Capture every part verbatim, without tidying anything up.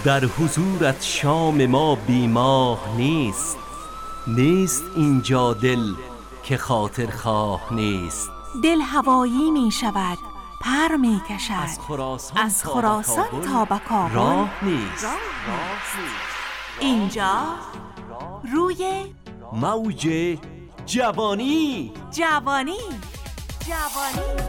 در حضورت شام ما بیماه نیست. نیست اینجا دل که خاطر خواه نیست. دل هوایی می شود، پر می کشد، از خراسان, از خراسان تا به کابل راه نیست. اینجا روی موج جوانی. جوانی جوانی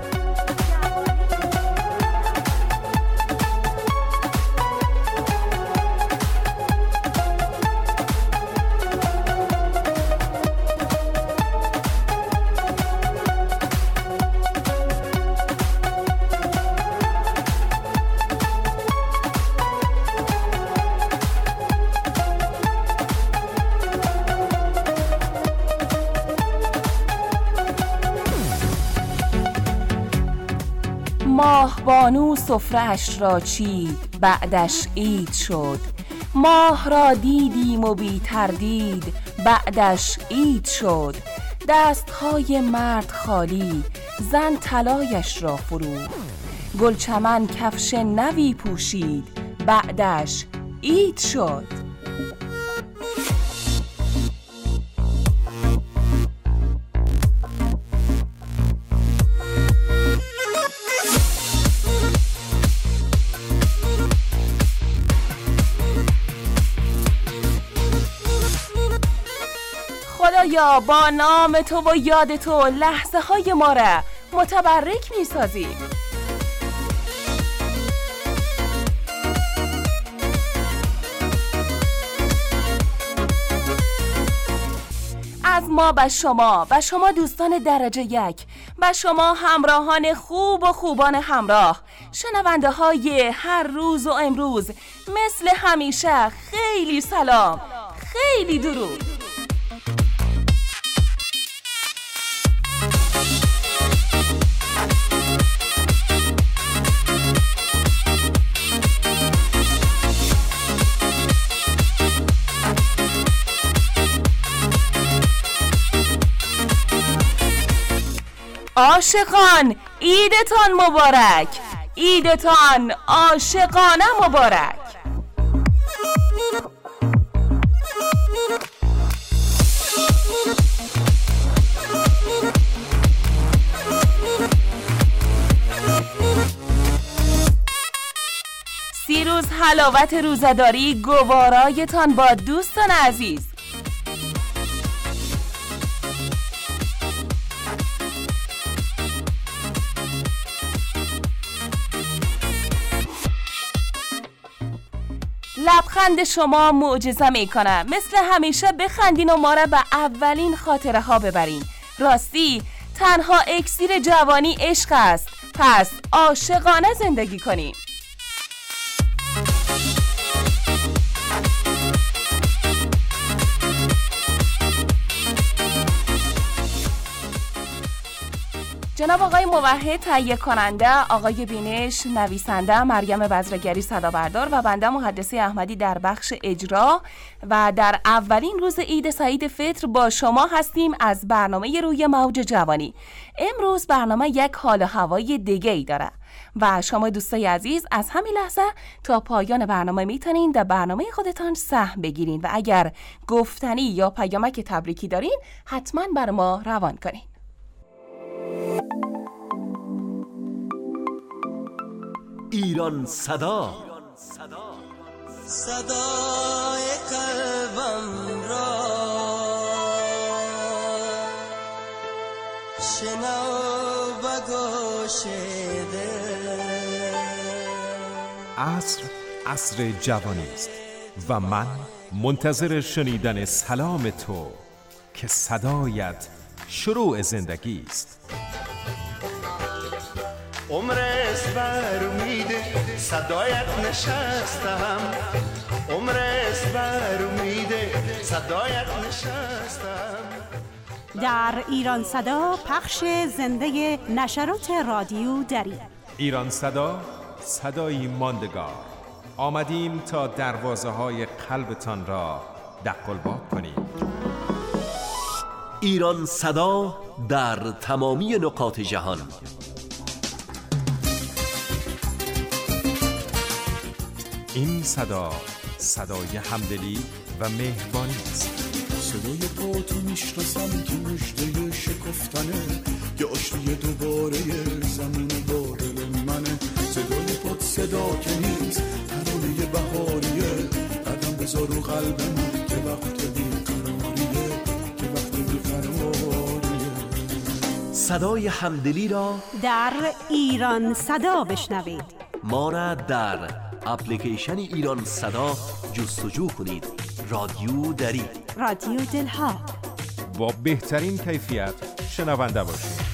ماه بانو سفره‌اش را چید، بعدش عید شد. ماه را دیدیم و بی تردید، بعدش عید شد. دستهای مرد خالی، زن طلایش را فروخت. گلچمن کفش نوی پوشید، بعدش عید شد. خدایا با نام تو و یاد تو لحظه های ما را متبرک می سازی. از ما به شما و شما دوستان درجه یک و شما همراهان خوب و خوبان همراه، شنونده های هر روز و امروز، مثل همیشه خیلی سلام، خیلی درود. عاشقان عیدتان مبارک، عیدتان عاشقانه مبارک. سی روز حلاوت روزه‌داری گوارایتان با دوستان عزیز. لبخند شما معجزه میکنه. مثل همیشه بخندین و ما را به اولین خاطره ها ببرین. راستی تنها اکسیر جوانی عشق است، پس عاشقانه زندگی کنین. جناب آقای موحد تهیه کننده، آقای بینش نویسنده، مریم بزرگری صدابردار و بنده محدثه احمدی در بخش اجرا و در اولین روز عید سعید فطر با شما هستیم از برنامه روی موج جوانی. امروز برنامه یک حال و هوای دیگه ای داره و شما دوستای عزیز از همین لحظه تا پایان برنامه میتونین در برنامه خودتان سهم بگیرین و اگر گفتنی یا پیامک تبریکی دارین حتما بر ما روان کنین. ایران صدا، صدای قلبم را شنو به گوش دل. عصر عصر جوانی است و من منتظر شنیدن سلام تو که صدایت شروع زندگی است. عمر است بر امید صدایت نشستم، عمر است بر امید صدایت نشستم. در ایران صدا پخش زنده نشرات رادیو دری. ایران صدا، صدایی ماندگار. آمدیم تا دروازه های قلبتان را دقلباب کنیم. ایران صدا در تمامی نقاط جهان. این صدا صدای همدلی و مهربانی است. صدای پاتو میشناسم که مژده شکفتنه، که آشتی دوباره زمین با دل منه. صدای پات صدا که نیست، ترانه بهاریه. قدم بذار رو قلب من که وقت بیقراریه، که وقت بیقراریه. صدای همدلی را در ایران صدا بشنوید. ما را در اپلیکیشن ایران صدا جستجو کنید. رادیو دری، رادیو دلها، با بهترین کیفیت شنونده باشید.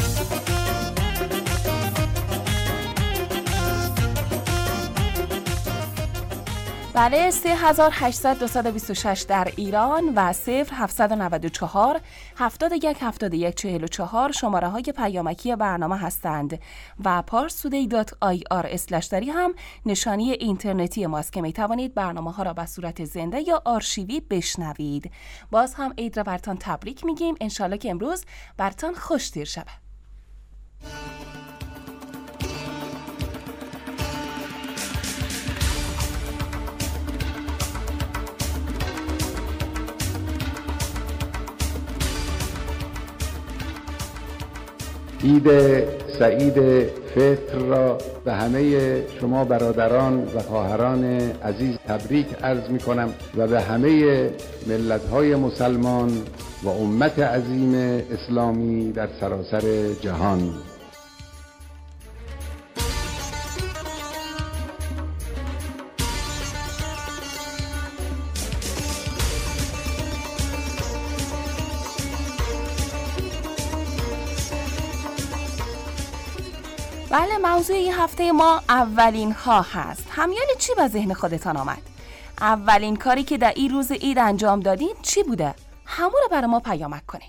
بله، سه هزار و هشتصد دویست و بیست و شش در ایران و صفر هفتصد و نود و چهار هفتاد و یک هفتاد و یک چهل و چهار شماره های پیامکی برنامه هستند و پارسودی دات آی آر اسلش دری هم نشانی اینترنتی ماست که می توانید برنامه ها را به صورت زنده یا آرشیوی بشنوید. باز هم عید را برتان تبریک میگیم. انشالله که امروز برتان خوش تیر شود. عید سعید فطر را به همه شما برادران و خواهران عزیز تبریک عرض می کنم و به همه ملت‌های مسلمان و امت عظیم اسلامی در سراسر جهان. بله، موضوع این هفته ما اولین ها هست. همیال چی به ذهن خودتان آمد؟ اولین کاری که در این روز عید انجام دادین چی بوده؟ همون رو برای ما پیامک کنین.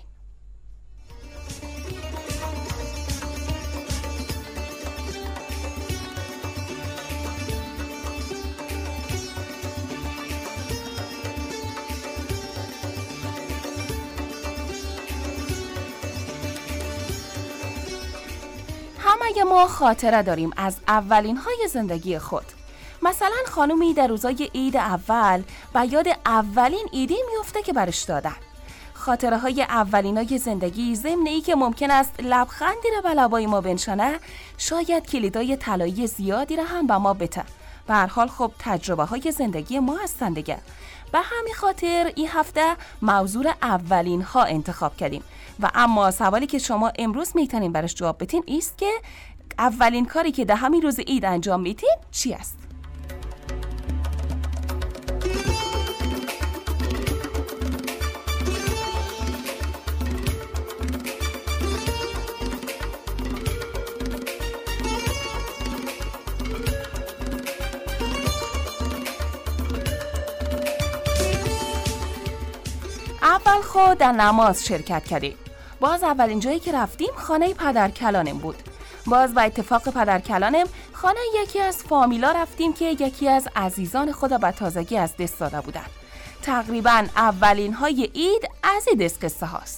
همه ما خاطره داریم از اولین های زندگی خود. مثلا خانومی در روزای عید اول به یاد اولین عیدی میفته که برش دادن. خاطره های اولین های زندگی ضمن ای که ممکن است لبخندی را به لبای ما بنشانه، شاید کلیدای طلایی زیادی را هم به ما بده. به هر حال خب تجربه های زندگی ما هستند دیگه. به همین خاطر این هفته موضوع اولین ها انتخاب کردیم و اما سوالی که شما امروز میتونین برش جواب بدین ایست که اولین کاری که در همین روز عید انجام میدین چی است؟ اول خود در نماز شرکت کردیم. باز اولین جایی که رفتیم خانه پدر کلانم بود. باز با اتفاق پدر کلانم خانه یکی از فامیلا رفتیم که یکی از عزیزان خود به تازگی از دست داده بودن. تقریبا اولین های عید از این دست قصه هاست.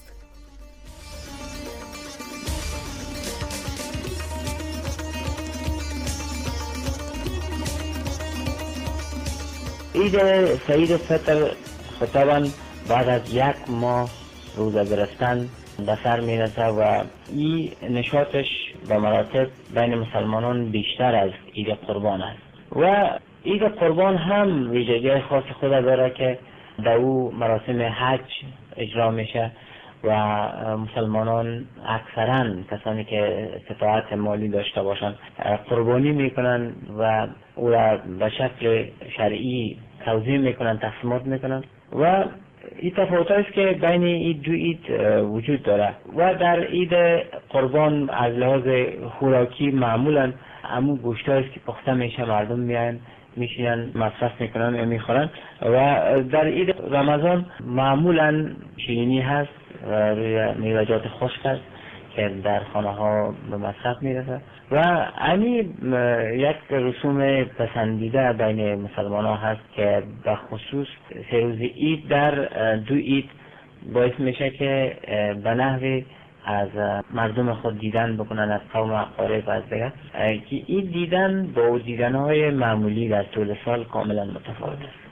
عید سعید فطر خطاباً بعد از یک ماه روزه گرفتن به سر میرسه و این نشاطش به مراتب بین مسلمانان بیشتر از عید قربان است و عید قربان هم ویژگی خاص خود داره که در او مراسم حج اجرا میشه و مسلمانان اکثرا کسانی که استطاعت مالی داشته باشند قربانی میکنن و او را به شکل شرعی توزیع میکنن، تقسیمات میکنن و این تفاوت است که بین این دو عید وجود داره و در عید قربان از لحاظ خوراکی معمولا همون گوشت است که پخته میشه، مردم میان میشینن مصرف میکنن و میخورن و در عید رمضان معمولا شیرینی هست و روی میوه‌جات خشک است که در خانه ها به مصرف میرسه و همین یک رسوم پسندیده بین مسلمان ها هست که به خصوص سه روز عید در دو عید باعث میشه که به نحو از مردم خود دیدن بکنن، از قوم اقارب و از دیگر، که این دیدن با دیدن‌های معمولی در طول سال کاملا متفاوت است.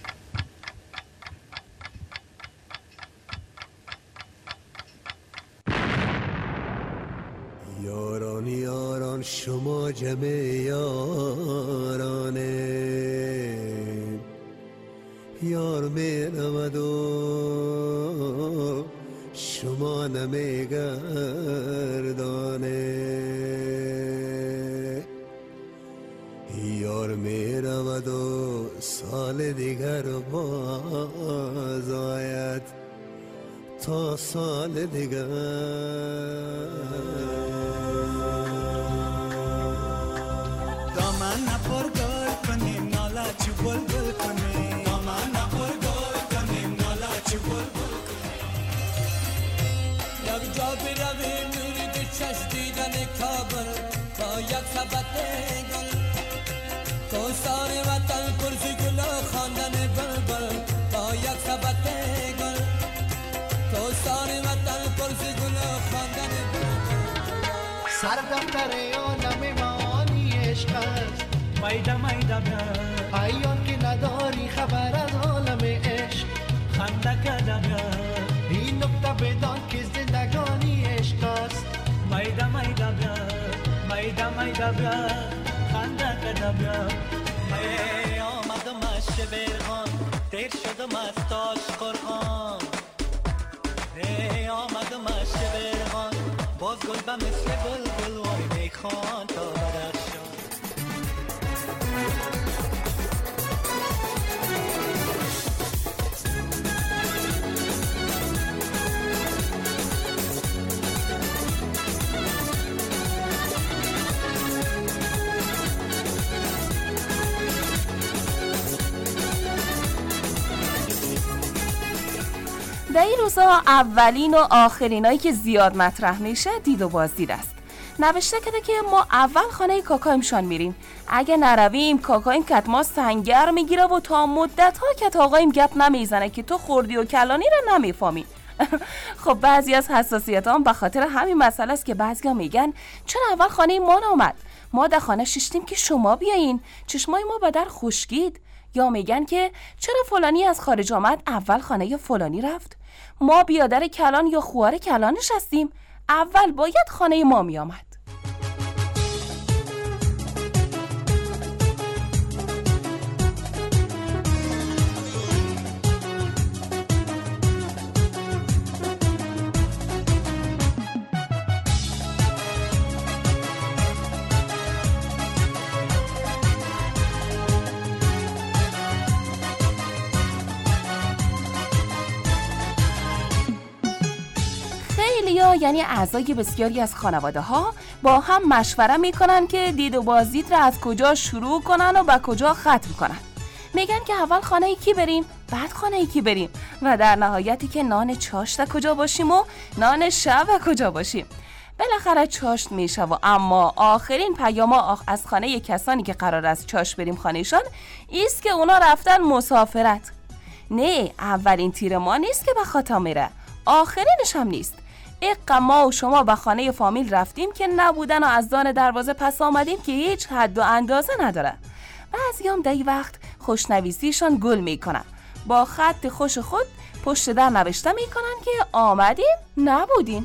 یاران یاران شما جمع یارانه، یار می رود و شما نمی گردانه، یار می رود و سال دیگر باز آید تا سال دیگر. دامن نپر گل کنیم نالا چی بل بل کنیم، دامن نپر گل کنیم نالا چی بل بل کنیم. یک جا برویم نوری دو چشم دیدن کابل با یک سبت گل، کوسان وطن پرسی گل خواندن بلبل با یک سبت گل، کوسان وطن پرسی گل خواندن بلبل. سر دفتر عالم معانی عشق است، میده میده بیا ایان که نداری خبر از عالم عشق، خنده کده بیا این نکته بدان که زندگانی عشق است، میده میده بیا میده میده بیا خنده کده بیا. می آمدم از شبرغان دیر شدم از تاج قرآن، می آمدم از شبرغان باز گل به مثل بلبل وای میخوان تا بدخشان. در این روزها اولین و آخرینایی که زیاد مطرح میشه دید و بازدید است. نوشته کده که ما اول خانه کاکایمشان میریم، اگه نرویم کاکایم کتما سنگر میگیره و تا مدت ها کت آقایم گپ نمیزنه که تو خوردی و کلانی رو نمیفهمی. خب بعضی از حساسیت هم به خاطر همین مسئله است که بعضی ها میگن چرا اول خانه ما نامد، ما در خانه ششتیم که شما بیاین، چشمای ما به در خشکید. یا میگن که چرا فلانی از خارج آمد اول خانه فلانی رفت، ما بیادر کلان یا خوار کلان نشستیم، اول باید خانه ما می آمد. خیلیا یعنی اعضای بسیاری از خانواده ها با هم مشوره میکنن که دید و بازدید را از کجا شروع کنن و به کجا ختم کنن. میگن که اول خانه کی بریم، بعد خانه کی بریم و در نهایتی که نان چاشت کجا باشیم و نان شب کجا باشیم. بالاخره چاشت میشه و اما آخرین پیام آخ از خانه کسانی که قرار است چاشت بریم خانهشان ایست که اونا رفتن مسافرت. نه، اولین تیر ما نیست که به خطا میره، آخرینش هم نیست. اقا ما و شما به خانه فامیل رفتیم که نبودن و از دان دروازه پس آمدیم که هیچ حد و اندازه نداره. بعضی هم در این وقت خوشنویسیشان گل میکنن، با خط خوش خود پشت در نوشته میکنن که آمدیم نبودیم.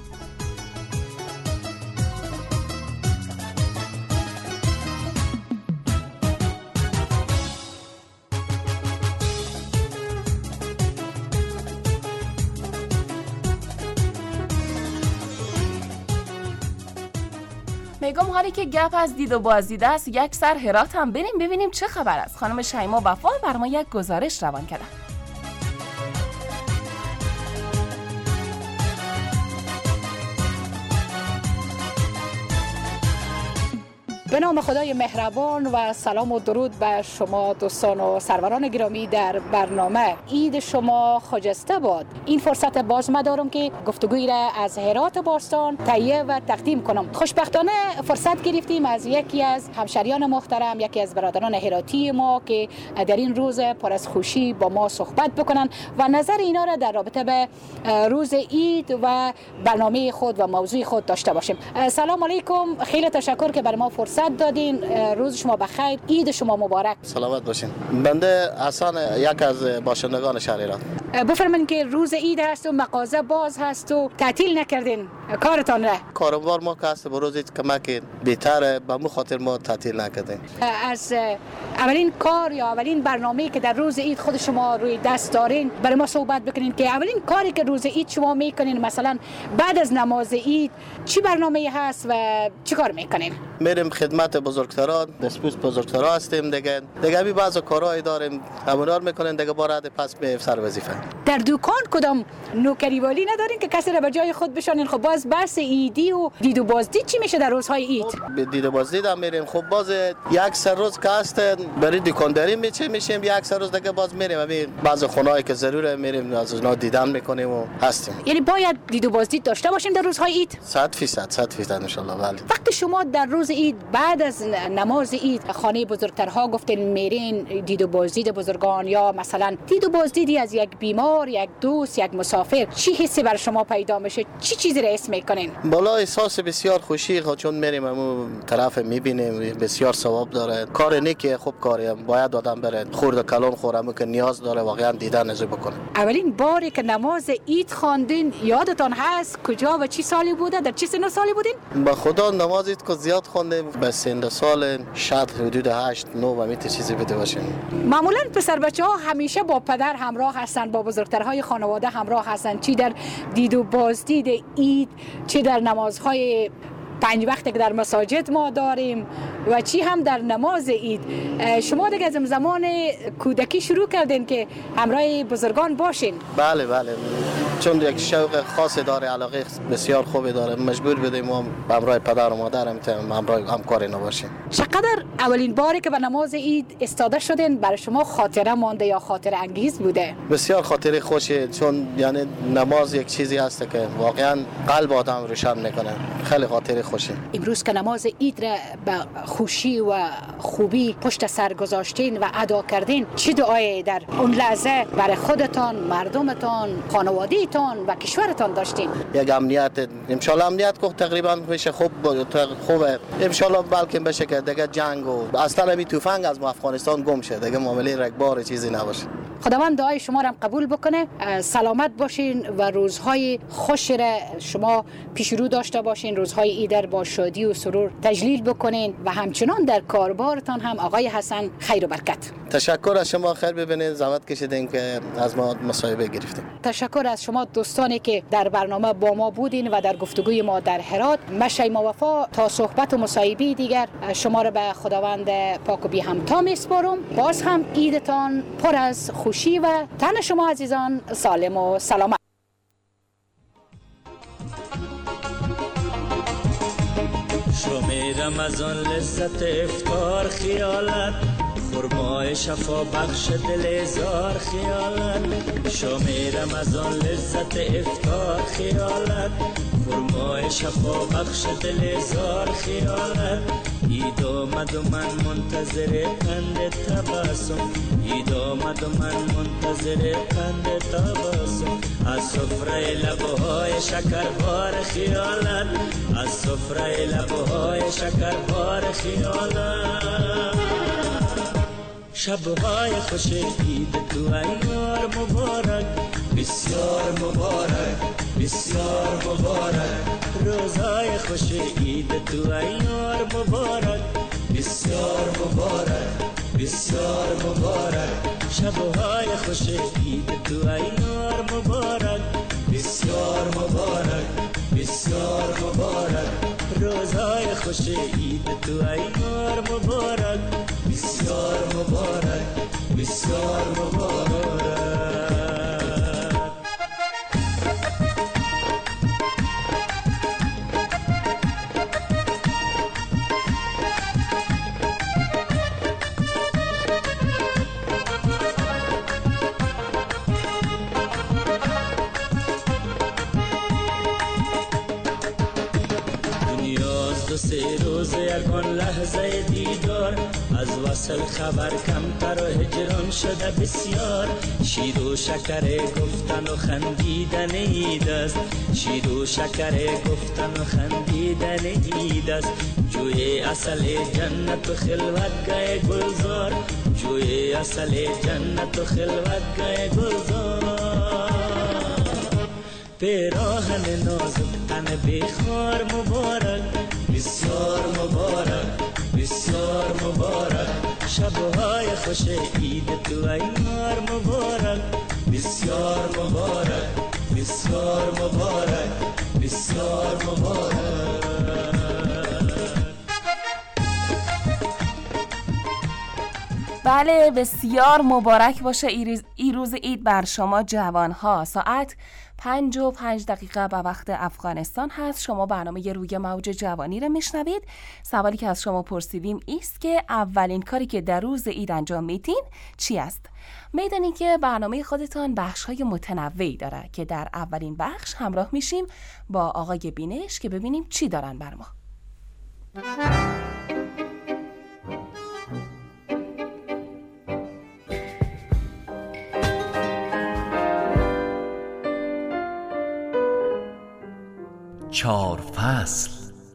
میگم حالی که گپ از دید و بازدید است، یک سر هرات هم بریم ببینیم چه خبر است. خانم شیما وفا بر ما یک گزارش روان کردن. به نام خدای مهربان و سلام و درود به شما دوستان و سروران گرامی در برنامه عید شما خجسته باد. این فرصت باز ما دارم که گفتگویی را از هرات باستان تهیه و تقدیم کنم. خوشبختانه فرصت گرفتیم از یکی از همشریان محترم، یکی از برادران هراتی ما که در این روز پر از خوشی با ما صحبت بکنن و نظر اینا را در رابطه به روز عید و برنامه خود و موضوع خود داشته باشیم. سلام علیکم، خیلی تشکر که برای ما فرصت دادین. روز شما بخیر، عید شما مبارک. سلامت باشین. بنده حسن، یک از باشندگان شهر هرات. بفرمایید که روز عید هست و مغازه باز هست و تعطیل نکردین کارتان را؟ کاروبار ما که هست روز عید کمک بهتره، به مو خاطر ما تعطیل نکردیم. از اولین کار یا اولین برنامه‌ای که در روز عید خود شما روی دست دارین برای ما صحبت بکنین که اولین کاری که روز عید شما میکنین، مثلا بعد از نماز عید چی برنامه‌ای هست و چی کار میکنین؟ میریم خدمت بزرگتران، دستپوس بزرگترا هستیم دیگه. دیگه بی بعضی کارهای داریم، همونار میکنین دیگه بارد پس به سر وظیفه. در دکان کدام نوکری والی ندارین که کسی را به جای خود بشانین؟ خب باز بحث عیدی و دید و بازدید چی میشه در روزهای عید؟ به دید و بازدید هم میریم. خب باز یک سر روز که هست برای دکانداری میچه میشیم، یک سر روز دیگه باز میریم همین بعضی خونه‌ای که ضروره میریم از اونها دیدن میکنیم و هستیم. یعنی باید دید و بازدید داشته باشیم در روزهای عید؟ صد فیصد صد فیصد ان شاء الله. بله. وقتی شما در روز عید بعد از نماز عید خانه بزرگترها گفتین میرین دید و بازدید بزرگان یا مثلا دید و بازدیدی از یک بیمار، یک دوست، یک مسافر، چی حسی بر شما پیدا میشه؟ چی چیزی را حس میکنین؟ بالا احساس بسیار خوشی، چون میریم همون طرف میبینیم، بسیار ثواب داره. کار نیکی خوب کاریه، باید آدم بره خورد کلان خورم که نیاز داره واقعا دیدن نزو بکنه. اولین باری که نماز عید خواندین یادتان هست کجا و چی سالی بوده؟ در چه سن و سالی بودین؟ با خدا نماز عید که زیاد خواندیم، به سن سال شاید حدود هشت نه و میت چیزی بده باشیم. معمولا پسر بچه‌ها همیشه با پدر همراه هستن، با بزرگترهای خانواده همراه هستن، چی در دید و بازدید عید، چی در نمازهای پنج وقت که در مساجد ما داریم و چی هم در نماز عید. شما دیگه از زمان کودکی شروع کردین که همراه بزرگان باشین؟ بله بله، چون یک شوق خاصی داره، علاقه بسیار خوبی داره، مجبور بدیم ما همراه پدر و مادر هم همراه همکار نباشیم. چقدر اولین باری که به نماز عید استاده شدین برای شما خاطره مانده یا خاطره انگیز بوده؟ بسیار خاطره خوشه، چون یعنی نماز یک چیزی هست که واقعا قلب آدم روشن میکنه. خیلی خاطره خوشه. امروز که نماز عید را به خوشی و خوبی پشت سر گذاشتین و ادا کردین، چه دعایی در اون لحظه برای خودتان، مردمتان، خانواده‌تان و کشورتان داشتین؟ یک امنیت، ان شاء الله امنیت کو تقریبا میشه خوب خوبه، ان شاء الله بلکه بشه که دیگه جنگ و اصلا همین تفنگ از افغانستان گم شه، دیگه معامله رگبار چیزی نباشه. خداوند دعای شما را قبول بکنه، سلامت باشین و روزهای خوش را شما پیش رو داشته باشین، روزهای عید با شادی و سرور تجلیل بکنین و همچنان در کاربارتان هم آقای حسن خیر و برکت. تشکر از شما، خیر ببینید، زحمت کشیدین که از ما مصاحبه گرفتیم. تشکر از شما دوستانی که در برنامه با ما بودین و در گفتگوی ما در هرات. مشیما وفا تا صحبت و مصاحبه دیگر شما را به خداوند پاک و بی همتا میسپارم. باز هم عیدتان پر از خوشی و تن شما عزیزان سالم و سلامت. شمیرم از آن لذت افطار خیالت، خرمای شفا بخش دل زار خیالت. شمیرم از آن لذت افطار خیالت، خرمای شفا بخش دل زار خیالت. عید آمد و من منتظر قند تبسم، عید آمد و من منتظر قند تبسم. از سفره لبهای شکربار خیالت، از سفره لبهای شکربار خیالت. شبهای خوش عید تو ایار مبارک، بسیار مبارک بسیار مبارک. روزهای خوش عید تو ایار مبارک، بسیار مبارک بسیار مبارک. شبهای خوش عید تو ایار مبارک، بسیار مبارک بسیار مبارک. روزهای خوش عید تو ایار مبارک، بسیار مبارک بسیار مبارک. دو سه روز یکان لحظه دیدار، از وصل خبر کمتر و هجران شده بسیار. شیر و شکر گفتن و خندیدن عید است، شیر و شکر گفتن و خندیدن عید است. جوی اصل جنت و خلوتگاه گلزار، جوی اصل جنت و خلوتگاه گلزار. پیراهن نازک تن بخار مبارک، بسیار مبارک بسیار مبارک. شبهای خوش عید تو ایار مبارک، بسیار مبارک بسیار مبارک بسیار مبارک. بله، بسیار مبارک باشه ای روز عید بر شما جوانها. ساعت پنج و پنج دقیقه به وقت افغانستان هست. شما برنامه روی موج جوانی رو میشنوید. سوالی که از شما پرسیدیم ایست که اولین کاری که در روز عید انجام میدین چی است؟ میدونی که برنامه خودتان بخش‌های متنوعی داره که در اولین بخش همراه میشیم با آقای بینش که ببینیم چی دارن بر ما. چهار فصل.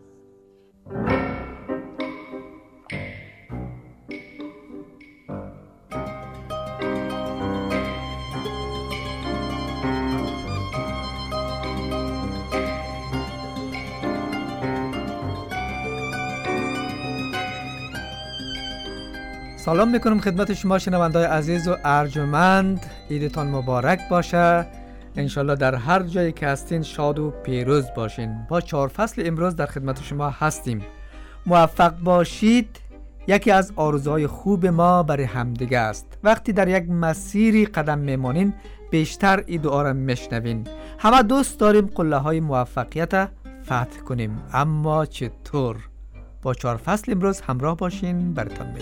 سلام میکنم خدمت شما شنونده‌های عزیز و ارجمند. عیدتان مبارک باشه. انشالله در هر جایی که هستین شاد و پیروز باشین. با چهار فصل امروز در خدمت شما هستیم. موفق باشید یکی از آرزوهای خوب ما برای همدیگه است. وقتی در یک مسیری قدم میمانین بیشتر این دعا را میشنوین. همه دوست داریم قله های موفقیت فتح کنیم، اما چطور؟ با چهار فصل امروز همراه باشین، براتون میگیم.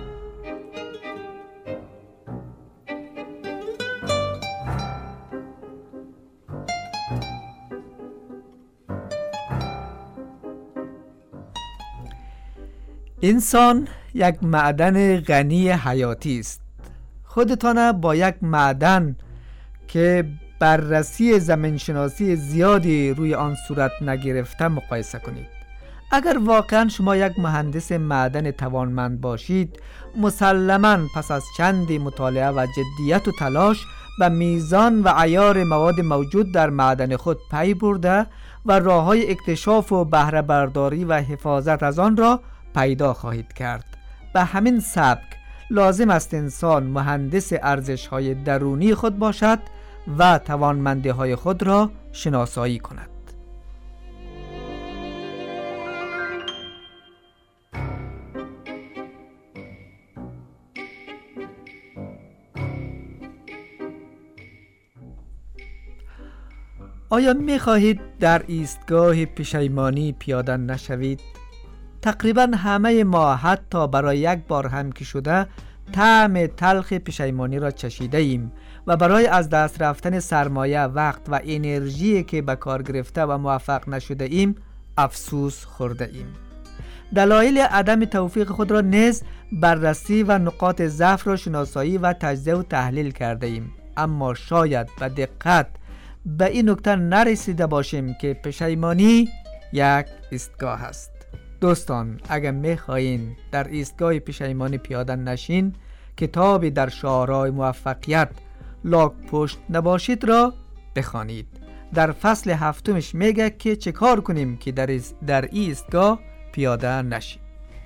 انسان یک معدن غنی حیاتی است. خودتان با یک معدن که بررسی زمینشناسی زیادی روی آن صورت نگرفته مقایسه کنید. اگر واقعا شما یک مهندس معدن توانمند باشید، مسلماً پس از چندی مطالعه و جدیت و تلاش به میزان و عیار مواد موجود در معدن خود پی برده و راه‌های اکتشاف و بهره برداری و حفاظت از آن را پیدا خواهید کرد. به همین سبک لازم است انسان مهندس ارزش‌های درونی خود باشد و توانمندی‌های خود را شناسایی کند. آیا می خواهید در ایستگاه پشیمانی پیاده نشوید؟ تقریبا همه ما حتی برای یک بار هم که شده طعم تلخ پشیمانی را چشیده ایم و برای از دست رفتن سرمایه، وقت و انرژی که به کار گرفته و موفق نشده ایم افسوس خورده ایم. دلایل عدم توفیق خود را نیز بررسی و نقاط ضعف را شناسایی و تجزیه و تحلیل کرده ایم، اما شاید به دقت به این نکته نرسیده باشیم که پشیمانی یک ایستگاه است. دوستان، اگر میخواین در ایستگاه پشیمانی پیاده نشین، کتابی در شعارهای موفقیت لاک پشت نباشید را بخوانید. در فصل هفتمش میگه که چه کار کنیم که در در ایستگاه پیاده نشیم.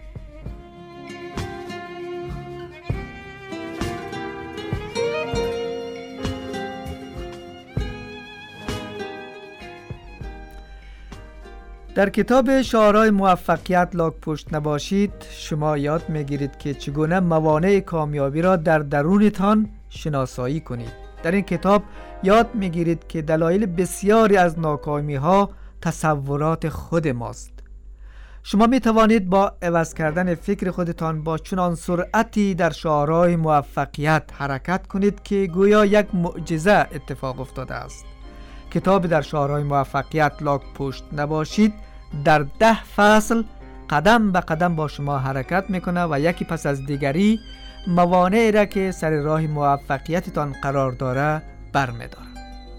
در کتاب شعارهای موفقیت لاک پشت نباشید شما یاد میگیرید که چگونه موانع کامیابی را در درونتان شناسایی کنید. در این کتاب یاد میگیرید که دلایل بسیاری از ناکامی ها تصورات خود ماست. شما می توانید با عوض کردن فکر خودتان با چنان سرعتی در شعارهای موفقیت حرکت کنید که گویا یک معجزه اتفاق افتاده است. کتاب در شعارهای موفقیت لاک پشت نباشید در ده فصل قدم به قدم با شما حرکت میکنه و یکی پس از دیگری موانعی را که سر راه موفقیتتان قرار داره برمی‌داره.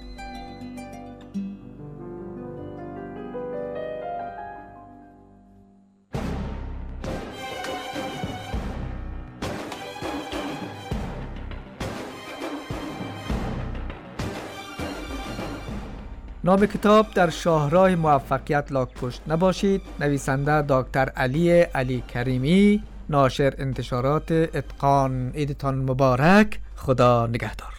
نام کتاب در شاهراه موفقیت لاک پشت نباشید. نویسنده دکتر علی علی کریمی، ناشر انتشارات اتقان. عیدتان مبارک. خدا نگهدار.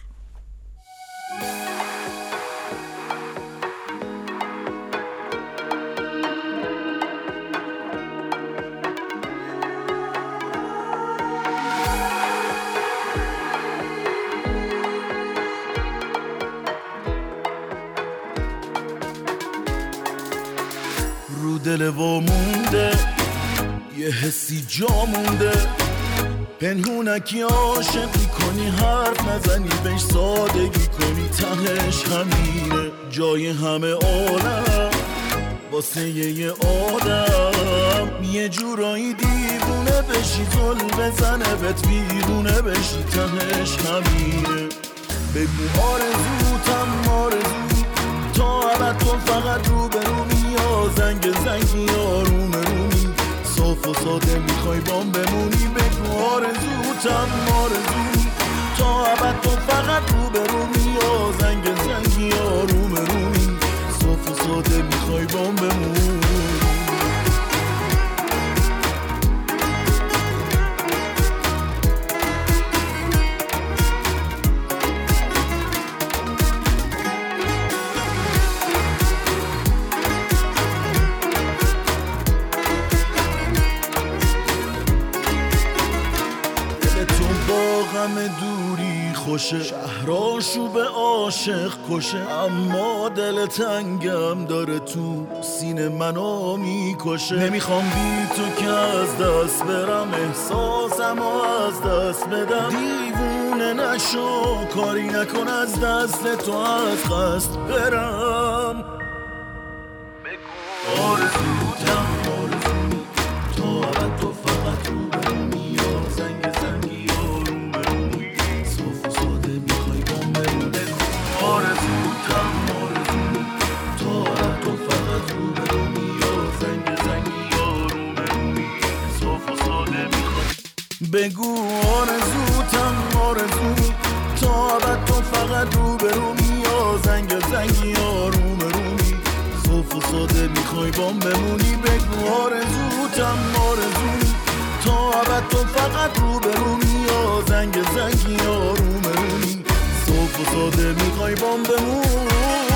دل وامونده یه حسی جا مونده، پنهونکی عاشقی کنی حرف نزنی بهش سادگی کنی، تهش همینه جای همه عالم واسه یه آدم، یه جورایی دیوونه بشی زل بزنه بهت بیرونه بشی، تهش همینه. بگو آرزوتم آرزو تا ابد تو فقط رو به رو یا زنگ زنگی آروم رومی، صاف و ساده میخوای بام بمونی. بگو آرزوتم آرزو تا ابد تو فقط رو به رو یا زنگ زنگی آروم رومی، صاف و ساده میخوای بام بمونی. غم دوری خوشه، شهراشو به عاشق کشه، اما دل تنگم داره تو سینه منو میکشه. نمیخوام بی تو که از دست برم، احساسمو از دست بدم، دیوونه نشو کاری نکن از دست تو از قصد برم. بگو آرزوتم آرزو تا ابد تو فقط رو برم یا زنگ زنگی بگو آرزوتم آرزو تا ابد تو فقط رو به رومی یا زنگ زنگی آروم رومی، صاف و ساده میخوای بام بمونی. بگو آرزوتم آرزو تا ابد تو فقط رو به رومی یا زنگ زنگی آروم رومی، صاف و ساده میخوای بام بمونی.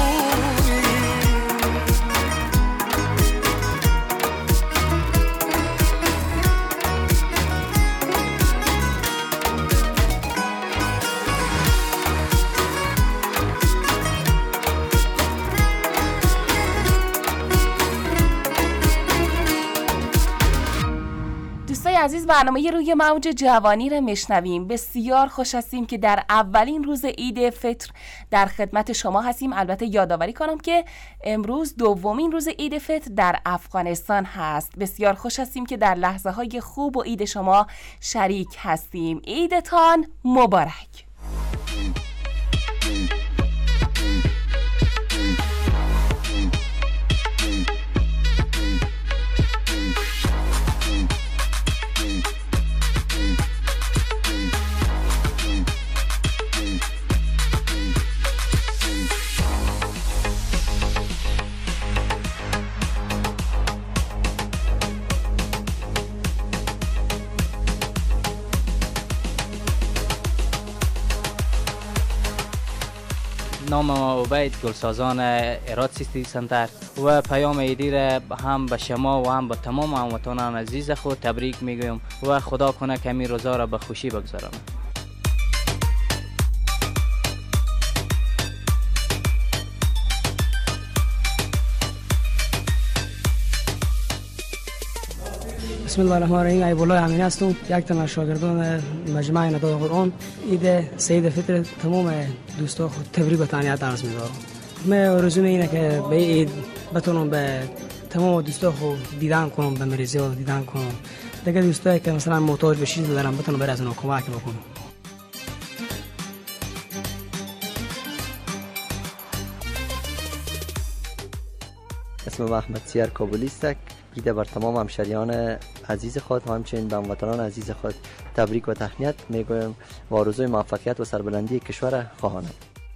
عزیز، برنامه روی موج جوانی را میشنویم. بسیار خوش هستیم که در اولین روز عید فطر در خدمت شما هستیم. البته یادآوری کنم که امروز دومین روز عید فطر در افغانستان هست. بسیار خوش هستیم که در لحظه های خوب و عید شما شریک هستیم. عیدتان مبارک. نام ما عبید گلسازان ایراد سیستی سنتر و پیام عیدی را هم به شما و هم به تمام هموطنان عزیز خود تبریک میگویم و خدا کنه که این روزا را به خوشی بگذارم. بسم الله الرحمن الرحیم. ایب الله امین هستم، یک تن از شاگردان مجمع ندای قرآن. عید سعید فطر تمام دوستا خود تبریک و تهنیت عرض می‌دارم. من آرزوم اینه که به عید بتونم به تمام دوستا خود دیدن کنم، به مریضی ها دیدن کنم. دیگه دوستایی که مثلا محتاج به چیزی دارن بتونم برای از اونها کمک بکنم. اسم احمد سیر کابلی است. ایده بر تمام همشهریان عزیز خود و همچنین به هموطنان عزیز خود تبریک و تهنیت میگویم و آرزوی موفقیت و سربلندی کشور خواهانم.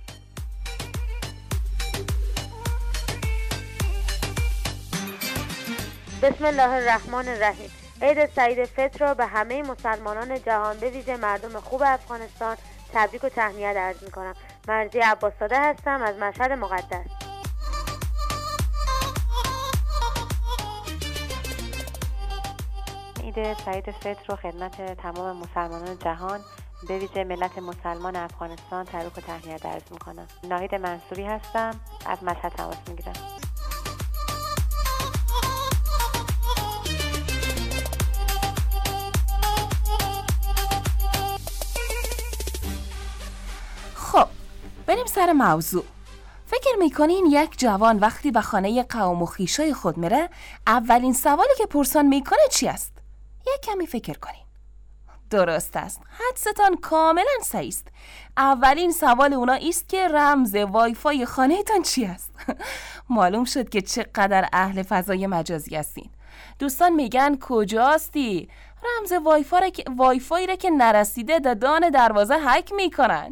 بسم الله الرحمن الرحیم. عید سعید فطر را به همه مسلمانان جهان به ویژه مردم خوب افغانستان تبریک و تهنیت عرض می‌کنم. مرضیه عباس‌زاده هستم از مشهد مقدس. عید سعید فطر رو خدمت تمام مسلمانان جهان به ویژه ملت مسلمان افغانستان تبریک و تهنیت عرض می‌کنم. ناهید منصوری هستم از مشهد تماس می‌گیرم. خب بریم سر موضوع. فکر میکنین یک جوان وقتی به خانه قوم و خویشای خود میره اولین سوالی که پرسان میکنه چی است؟ یک کمی فکر کنین. درست است، حدستان کاملا صحیح است. اولین سوال اونا است که رمز وای فای خانه تان چی است؟ معلوم شد که چقدر اهل فضای مجازی هستین. دوستان میگن کجاستی؟ رمز وای فای که وای فای را که نرسیده دادان دروازه هک میکنن.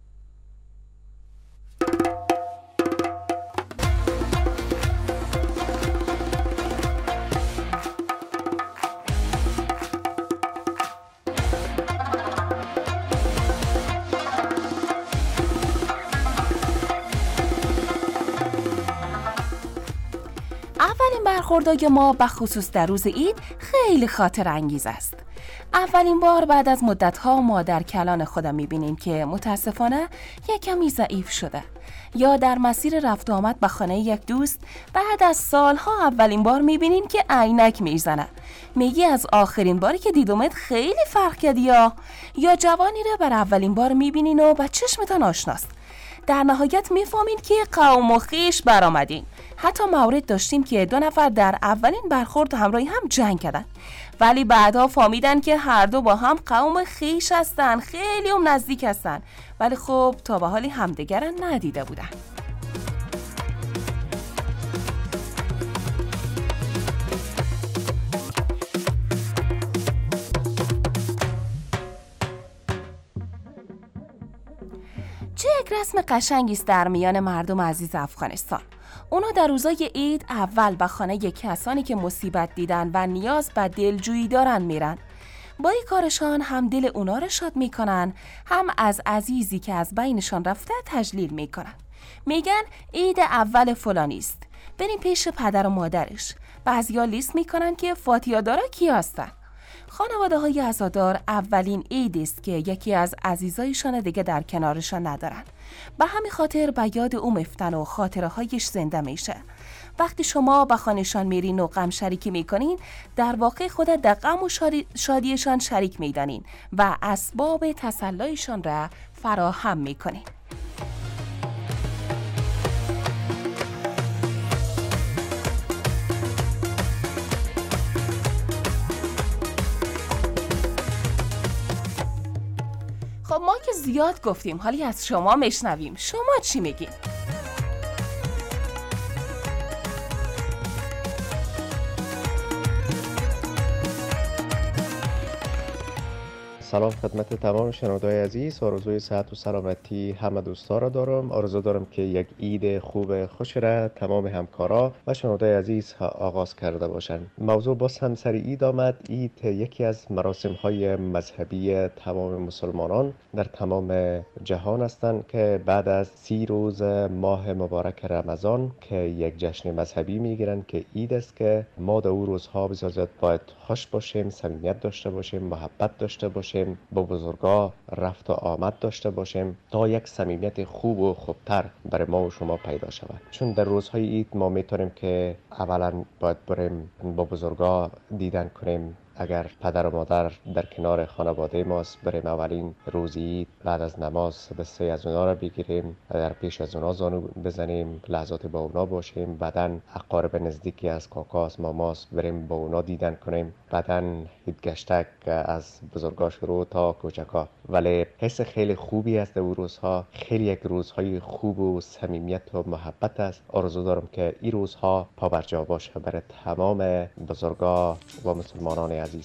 اولین برخوردای ما به خصوص در روز عید خیلی خاطر انگیز است. اولین بار بعد از مدت‌ها ما در کلان خودم می‌بینیم که متاسفانه یک کمی ضعیف شده، یا در مسیر رفت و آمد به خانه یک دوست بعد از سالها اولین بار می‌بینیم که عینک میزنه. میگی از آخرین باری که دیدمت خیلی فرق کردی، یا یا جوانی رو بر اولین بار می‌بینین و با چشمتان آشناست. در نهایت میفهمین که قوم و خویش برآمدین. حتی مورد داشتیم که دو نفر در اولین برخورد همراهی هم جنگ کردن، ولی بعدا فهمیدن که هر دو با هم قوم خویش هستن، خیلی هم نزدیک هستن، ولی خب تا به حالی همدیگر ندیده بودن. چه یک رسم قشنگی است در میان مردم عزیز افغانستان. اونا در روزای عید اول به خانه کسانی که مصیبت دیدن و نیاز به دلجویی دارن میرن. با این کارشان هم دل اونا رو شاد میکنن، هم از عزیزی که از بینشان رفته تجلیل میکنن. میگن عید اول فلانی است، بریم پیش پدر و مادرش. بعضیا لیست میکنن که فاتحه‌دارا کی هستن. خانواده های عزادار اولین عید است که یکی از عزیزایشان دیگه در کنارشان ندارن. به همین خاطر به یاد او میفتن و خاطره هایش زنده میشه. وقتی شما به خانهشان میرین و غم شریکی میکنین، در واقع خود در غم و شادیشان شریک میدانین و اسباب تسلایشان را فراهم میکنین. خب ما که زیاد گفتیم، حالی از شما میشنویم. شما چی میگین؟ سلام خدمت تمام شنونده‌های عزیز. آرزوی صحت و سلامتی همه دوستا را دارم. آرزو دارم که یک عید خوب خوش را تمام همکارا و شنونده‌های عزیز آغاز کرده باشند. موضوع باز هم سر عید آمد. عید یکی از مراسم‌های مذهبی تمام مسلمانان در تمام جهان هستند که بعد از سی روز ماه مبارک رمضان که یک جشن مذهبی میگیرند که عید است، که ما در اون روزها بسیار باید خوش باشیم، صمیمیت داشته باشیم، محبت داشته باشیم، با بزرگا رفت و آمد داشته باشیم تا یک صمیمیت خوب و خوبتر برای ما و شما پیدا شود. چون در روزهای عید ما میتونیم که اولا باید بریم با بزرگا دیدن کنیم، اگر پدر و مادر در کنار خانواده ماست، بریم اولین روز عید بعد از نماز دسته از اونا را بگیریم، در پیش از اونا زانو بزنیم، لحظات با اونا باشیم. بعداً اقارب نزدیکی از کاکاست، ماماست، بریم با اونا دیدن کنیم. بعداً گشتک از بزرگا شروع تا کوچکا. ولی حس خیلی خوبی است در روزها، خیلی یک روزهای خوب و صمیمیت و محبت است. آرزو دارم که این روزها پابرجا باشه برای تمام بزرگا و مسلمانان عزیز.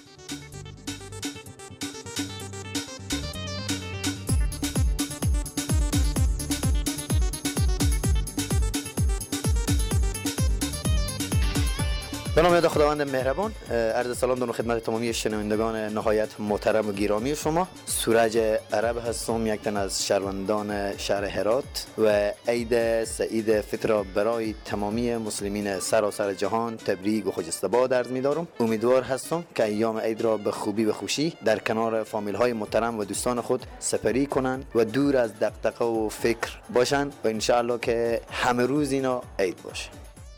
به نام خداوند مهربان، عرض سلام دارم خدمت تمامی شنوندگان نهایت محترم و گرامی شما. سورج عرب هستم، یک تن از شهروندان شهر هرات و عید سعید فطر را برای تمامی مسلمین سراسر جهان تبریک و خجسته باد عرض می‌دارم. امیدوار هستم که ایام عید را به خوبی و خوشی در کنار فامیل‌های محترم و دوستان خود سپری کنند و دور از دغدغه و فکر باشند و ان شاء الله که همه روز اینا عید باشه.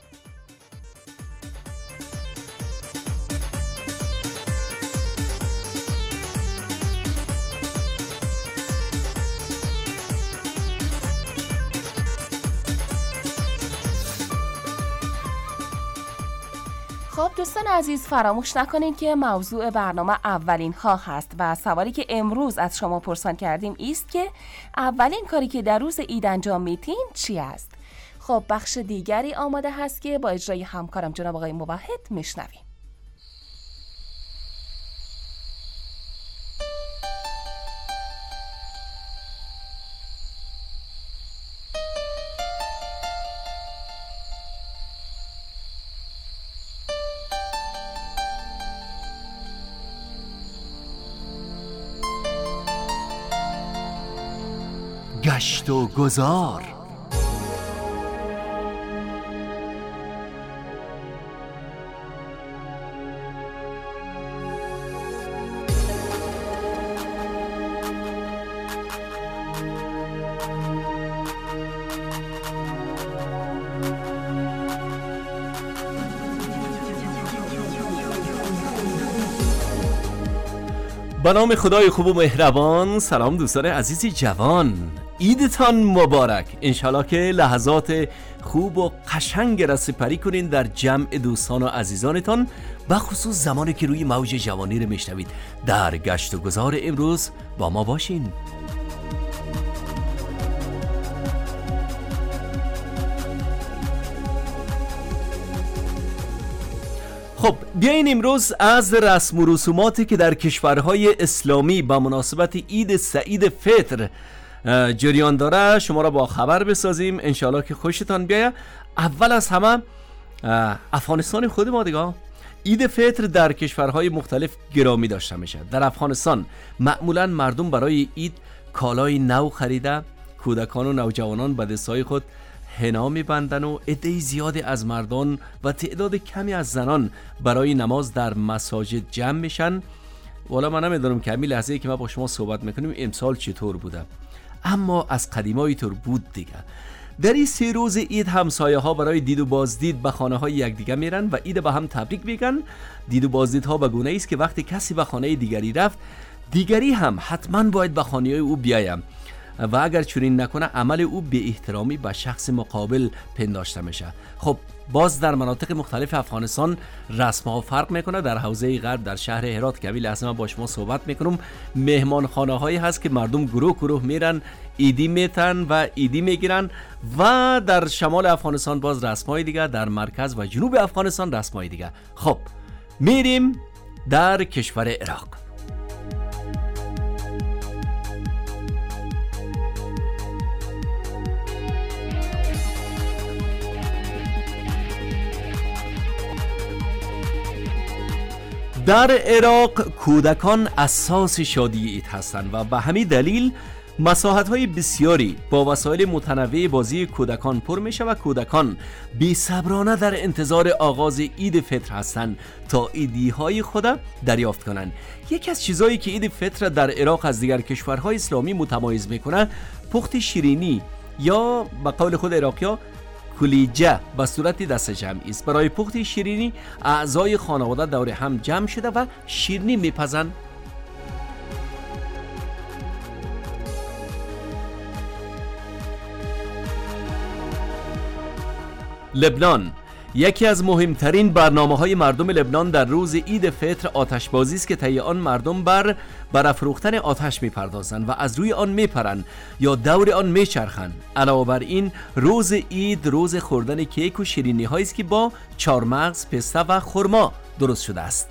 خب دوستان عزیز، فراموش نکنید که موضوع برنامه اولین ها هست و سوالی که امروز از شما پرسان کردیم است که اولین کاری که در روز عید انجام میدین چی است؟ خب بخش دیگری آماده هست که با اجرای همکارم جناب آقای موحد میشنویم. گشت و گذار. به نام خدای خوب و مهربان. سلام دوستان عزیزی جوان، عیدتان مبارک. انشالله که لحظات خوب و قشنگ را سپری کنین در جمع دوستان و عزیزانتان، بخصوص زمانی که روی موج جوانی رو میشنوید. در گشت و گذار امروز با ما باشین. خب بیاین امروز از رسم و رسوماتی که در کشورهای اسلامی با مناسبت عید سعید فطر جریان داره شما را با خبر بسازیم. انشالله که خوشتان بیاید. اول از همه افغانستان خود ما دیگه عید فطر در کشورهای مختلف گرامی داشته میشه. در افغانستان معمولا مردم برای عید کالای نو خریده، کودکان و نوجوانان به دستهای خود حنا می‌بندن و عده زیادی از مردان و تعداد کمی از زنان برای نماز در مساجد جمع میشن. والا من نمیدونم که همین لحظه‌ای که ما با شما صحبت میکنیم امسال چطور بوده، اما از قدیمایی طور بود دیگه. در این سه روز عید همسایه ها برای دید و بازدید به خانه های یکدیگر میرن و عید به هم تبریک میگن. دید و بازدید ها به گونه است که وقتی کسی به خانه دیگری رفت، دیگری هم حتما باید به خانه او بیاید و اگر چنین نکنه عمل او به احترامی به شخص مقابل پنداشته میشه. خب باز در مناطق مختلف افغانستان رسم ها فرق میکنه. در حوزه غرب در شهر هرات که این لحظه من با شما صحبت میکنم، مهمان خانه هایی هست که مردم گروه گروه میرن عیدی میتن و عیدی میگیرن. و در شمال افغانستان باز رسم های دیگه، در مرکز و جنوب افغانستان رسم های دیگه. خب میریم در کشور عراق. در عراق کودکان اساس شادی عید هستند و به همین دلیل مساحت‌های بسیاری با وسایل متنوع بازی کودکان پر میشه و کودکان بی‌صبرانه در انتظار آغاز عید فطر هستند تا عیدی‌های خود دریافت کنند. یکی از چیزایی که عید فطر در عراق از دیگر کشورهای اسلامی متمایز میکنه پخت شیرینی یا به قول خود عراقی‌ها کلیجه به صورت دست جمعی است. برای پخت شیرینی اعضای خانواده دور هم جمع شده و شیرینی میپزند. لبنان یکی از مهمترین برنامه‌های مردم لبنان در روز عید فطر آتشبازی است که طی آن مردم بر برافروختن آتش می‌پردازند و از روی آن می‌پرند یا دور آن می‌چرخند. علاوه بر این روز عید روز خوردن کیک و شیرینی‌هایی است که با چهارمغز، پسته و خرما درست شده است.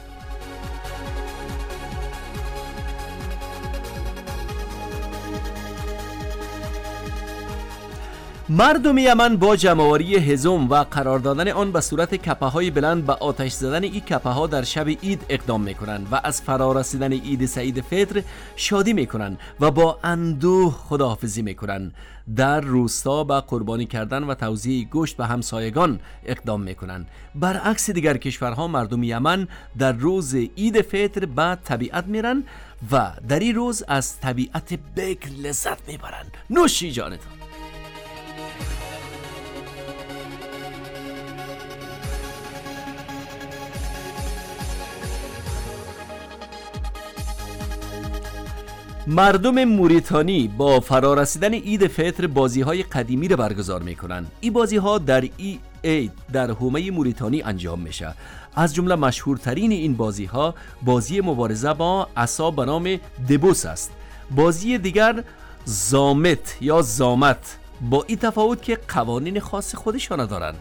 مردم یمن با جمع‌آوری هزم و قرار دادن آن به صورت کپه‌های بلند به آتش زدن این کپه‌ها در شب عید اقدام می‌کنند و از فرارسیدن عید سعید فطر شادی می‌کنند و با اندوه خداحافظی می‌کنند. در روستا به قربانی کردن و توزیع گوشت به همسایگان اقدام می‌کنند. برعکس دیگر کشورها مردم یمن در روز عید فطر به طبیعت میرن و در این روز از طبیعت بکر لذت میبرند. نوشی جانتان. مردم موریتانی با فرارسیدن عید فطر بازی‌های قدیمی را برگزار می‌کنند. این بازی‌ها در ای عید در حومه موریتانی انجام میشه. از جمله مشهورترین این بازی‌ها بازی مبارزه با عصا به نام دبوس است. بازی دیگر زامت یا زامت، با این تفاوت که قوانین خاص خودشان دارند.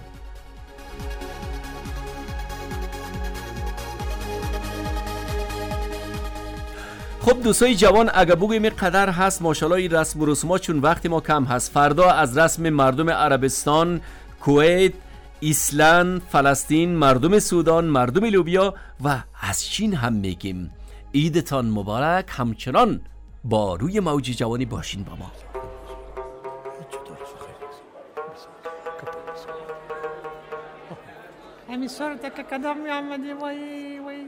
خب دوستای جوان، اگه بگویم قدر هست ماشاءالله این رسم و رسومات، چون وقتی ما کم هست. فردا از رسم مردم عربستان، کویت، ایسلند، فلسطین، مردم سودان، مردم لوبیا و از چین هم میگیم. عیدتان مبارک. همچنان با روی موج جوانی باشین با ما. همین صورت که کدام می آمدی وای وای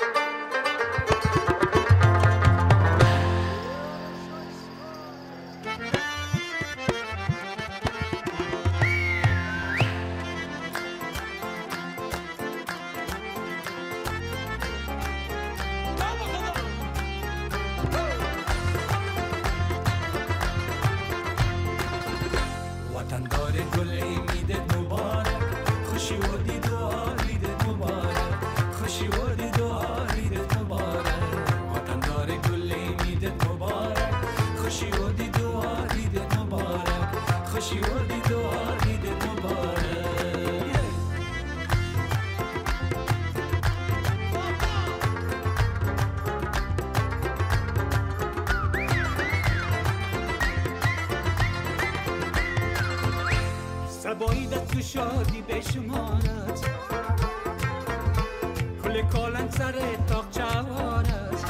سباییدت تو شادی بشمارد، کل کالن سر تاق چوارد،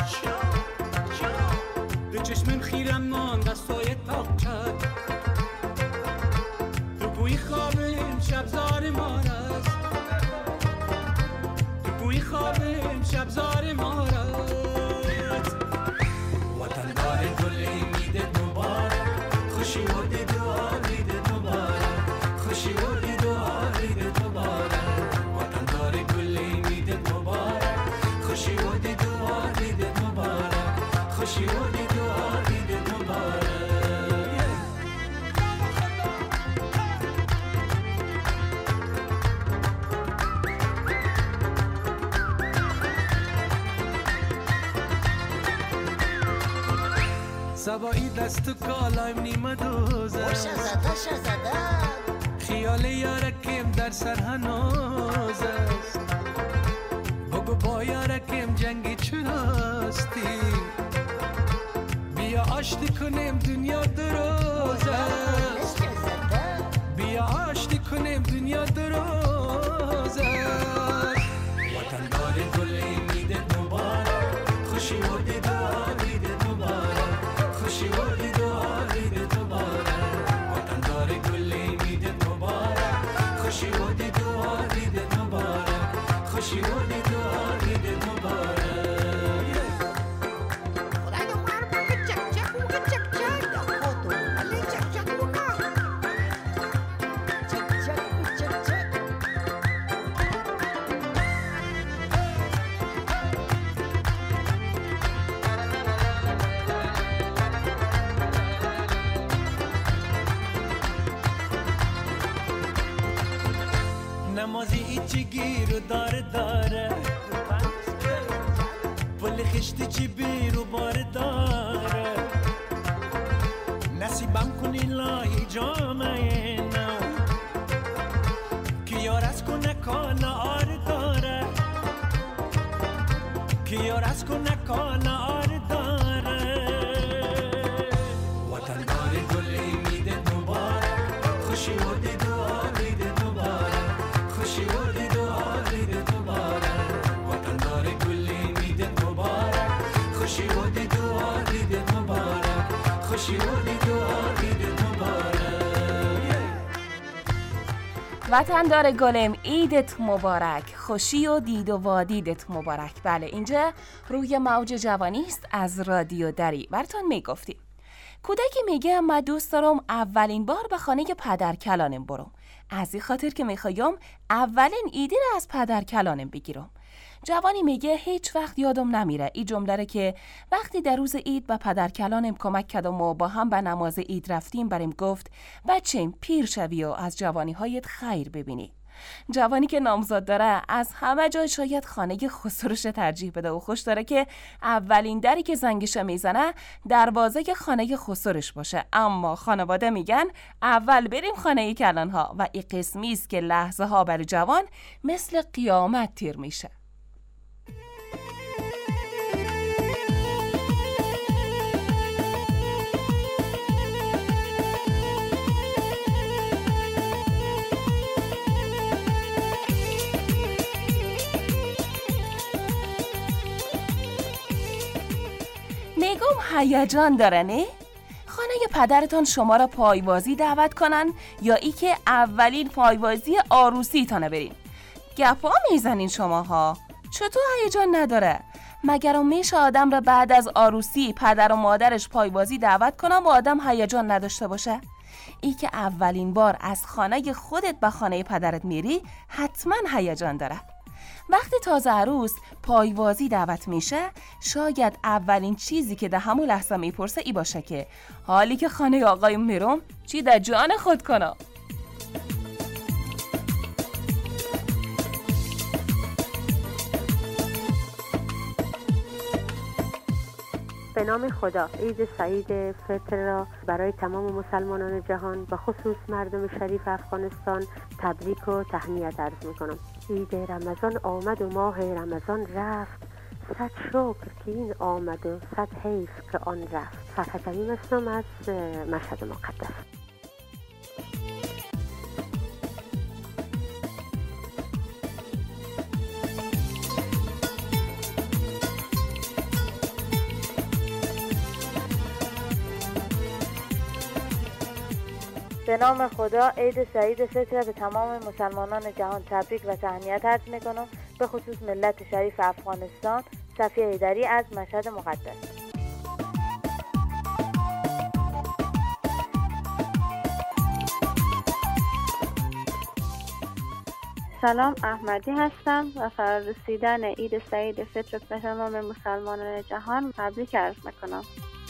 دو چشمم خیرم مان دستای تاق چد، تو بوی خوابم شبزار مارد، تو بوی خوابم شبزار مارد. وطن دار گل امیدت مبارک، خوشی و دیدو عیدت مبارک، خوشی و دیدو عیدت مبارک. وطن دار گل امیدت مبارک، خوشی و دیدو عیدت مبارک، خوشی و دیدو عیدت مبارک. سبایی دست کالایم نیمه دوزه، خوش زده شزده، خیال یارکیم در سر هنوز است. بگو با یارکیم جنگی چراستی، بیا آشتی کنیم دنیا دروز است، بیا آشتی کنیم دنیا دروز است. وطن دار گل امیدت مبارک، خوشی و دیدو عیدت مبارک، خوشی و دیدو عیدت مبارک. وطن دار گل امیدت مبارک، خوشی و دیدو عیدت مبارک، خوشی و دیدو عیدت مبارک. چی گیر و داره داره پل خشتی چی بیر و بار داره نصیبم کنی لای جامعه نو که یار از کنه کالا آر داره که یار از کنه کالا آر داره وطن داره گلی میده مبارک خوشی و دید و آرید مبارک خوشی و دید و آرید مبارک وطن داره گلی میده مبارک خوشی و دید و آرید مبارک خوشی و دید و آرید مبارک وطن داره گلم عیدت مبارک خوشی و دید و وادیدت مبارک. بله اینجا روی موج جوانی است از رادیو دری براتون میگفتیم. کودکی میگه من دوست دارم اولین بار به خانه پدر کلانم برم، از این خاطر که میخوایم اولین ایدی رو از پدر کلانم بگیرم. جوانی میگه هیچ وقت یادم نمیره این جمله رو که وقتی در روز عید به پدر کلانم کمک کردم و با هم به نماز عید رفتیم بریم گفت بچه‌م پیر شوی و از جوانی هایت خیر ببینی. جوانی که نامزاد داره از همه جای شاید خانه خسروش ترجیح بده و خوش داره که اولین دری که زنگش میزنه دروازه خانه خسروش باشه، اما خانواده میگن اول بریم خانه کلان ها و این قسمی است که لحظه ها برای جوان مثل قیامت تیر میشه. میگم هیجان داره نه؟ خانه پدرتان شما را پایوازی دعوت کنن یا ای که اولین پایوازی عروسی تانه برین؟ گپا میزنین شماها؟ چطور هیجان نداره؟ مگر میشه آدم را بعد از عروسی پدر و مادرش پایوازی دعوت کنن و آدم هیجان نداشته باشه؟ ای که اولین بار از خانه خودت به خانه پدرت میری حتما هیجان داره. وقتی تازه عروس پایوازی دعوت میشه شاید اولین چیزی که در همون لحظه میپرسه ای باشه که حالی که خانه آقای میرم چی در جان خود کنم. به نام خدا عید سعید فطر را برای تمام مسلمانان جهان و خصوص مردم شریف افغانستان تبریک و تهنیت عرض میکنم. عید رمضان آمد و ماه رمضان رفت، صد شکر که این آمد و صد حیف که آن رفت. فتح کمیم هستم از مشهد مقدس. به نام خدا عید سعید فطر به تمام مسلمانان جهان تبریک و تهنیت عرض میکنم، به خصوص ملت شریف افغانستان. صفیه ایدری از مشهد مقدس. سلام، احمدی هستم و فرارسیدن عید سعید فطر به تمام مسلمانان جهان تبریک عرض میکنم.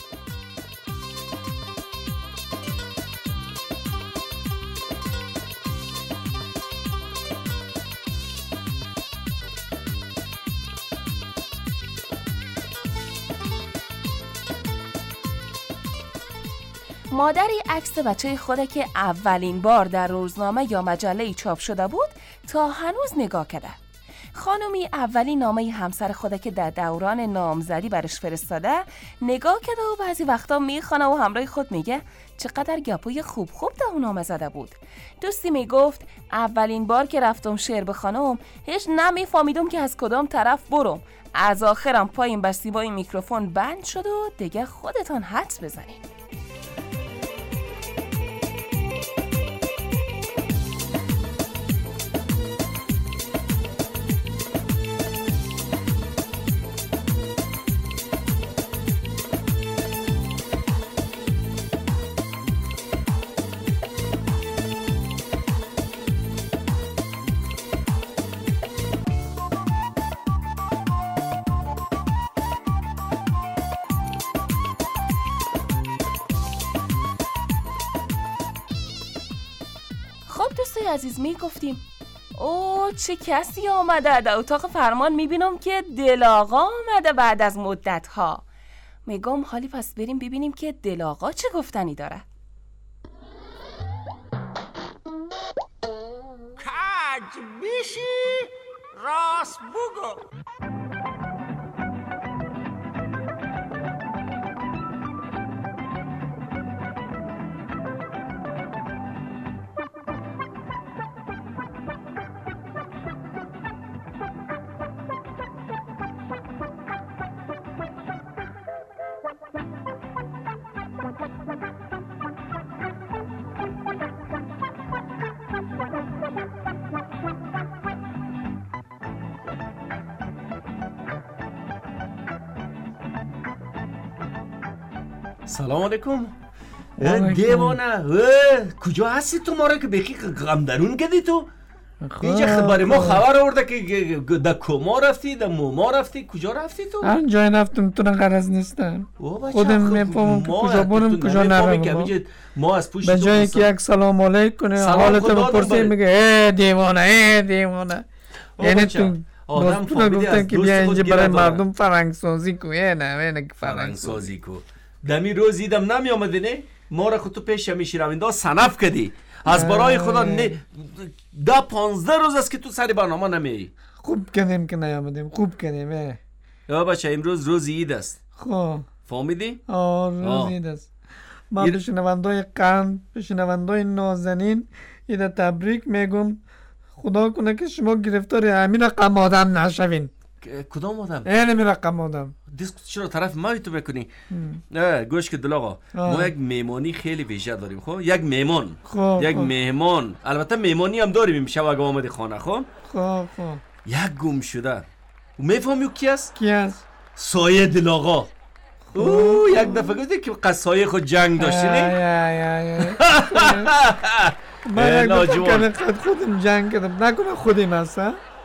مادری عکس بچه خوده که اولین بار در روزنامه یا مجله چاپ شده بود تا هنوز نگاه کرده. خانومی اولین نامه همسر خوده که در دوران نامزدی برش فرستاده نگاه کرده و بعضی وقتا میخونه و همراه خود میگه چقدر گپوی خوب خوب در اون نامه زده بود. دوستی میگفت اولین بار که رفتم شعر بخوانم هیچ نمیفهمیدم که از کدام طرف برم. از آخرم پایم بر سیبای میکروفون بند شد و دیگه خودتان حدس بزنید. خب دوستای عزیز، می گفتیم اوه چه کسی آمده؟ در اتاق فرمان میبینم که دل آقا آمده بعد از مدت ها. میگم حالی پس بریم ببینیم که دل آقا چه گفتنی داره. کج بیشی راست بگو. سلام علیکم. دیوانه کجا هستی تو؟ ما را که بخی غم درون کردی تو. اینجا خبر ما خبر آورده که در کما رفتی، در موما رفتی. کجا رفتی تو؟ هر جای رفتم تو را غرض نیستن. خودم میفهمم که کجا برم کجا نرم. ما از پشت به جایی که یک سلام علیک کنه حالت رو بپرسی میگه ای دیوانه ای دیوانه. یعنی تو دوستون گفتن که بیا اینجا برای مردم فرهنگ سازی کو. نه نه فرهنگ سازی کو. دمی روز دیدم نمی آمده نه؟ ما را خود تو پیش همیشه روینده صنف کردی. از برای خدا نه ده پانزده روز است که تو سری برنامه نمی. خوب کردیم که نیامدیم. خوب کردیم. یا بچه امروز روز عید است. خب فهمیدی؟ آه روز عید است. ما به شنوندای قند، به شنوندای نازنین عید تبریک میگم. خدا کنه که شما گرفتار همین رقم آدم نشوین. کدام آدم؟ این رقم آدم. دیسک چرا طرف مایی تو بکنی؟ نه گوش که دل آقا ما یک میمانی خیلی ویژه داریم. خب یک میمان خواه یک مهمان. البته میمانی هم داریم شب اگه آمدی خانه. خب خواه خواه یک گم شده. میفهمی کی است؟ کی است؟ سایه دل آقا. اوه یک دفعه گفتی که قصای خود جنگ داشتی نه؟ من یک دفعه که خودم جنگ کردم نکنه خودم هست.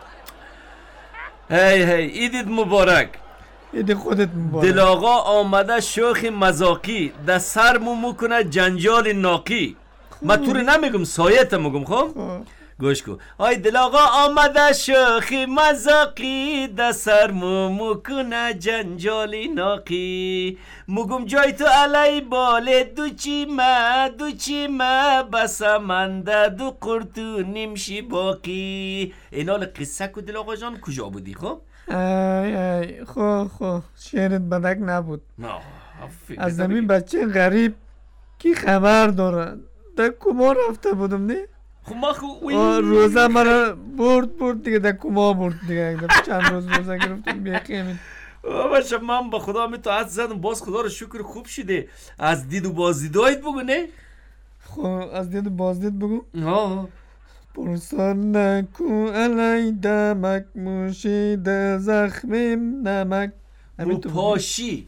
هی هی ایدید مبارک. ایدید خودت مبارک. دل آقا آمده شوخ مزاقی در سر مو میکنه جنجال ناقی. من تو رو نمیگم سایت میگم. خب گوش کو. آی دل آقا آمده شوخ مزاقی در سر مو میکنه جنجال ناقی. مگم جای تو علی باله دو چی ما دو چی ما بسمنده دو قرتو نیمشی باقی. اینال قصه کو دل آقا جان کجا بودی؟ خب ای ای خو خو شعرت بدک نبود. از زمین بچه غریب کی خبر داره در کما رفته بودم نه؟ خب ما خو روزه مرا برد برد دیگه در کما برد دیگه. چند روز روزه گرفتم بیخیمید. باشه من با خدا می تو عد زدم باز خدا رو شکر خوب شده. از دید و بازدیدایت بگو نه؟ خب از دید و بازدید بگو؟ آه پرسان نکو علی دمک موشید زخمیم نمک. رو پاشی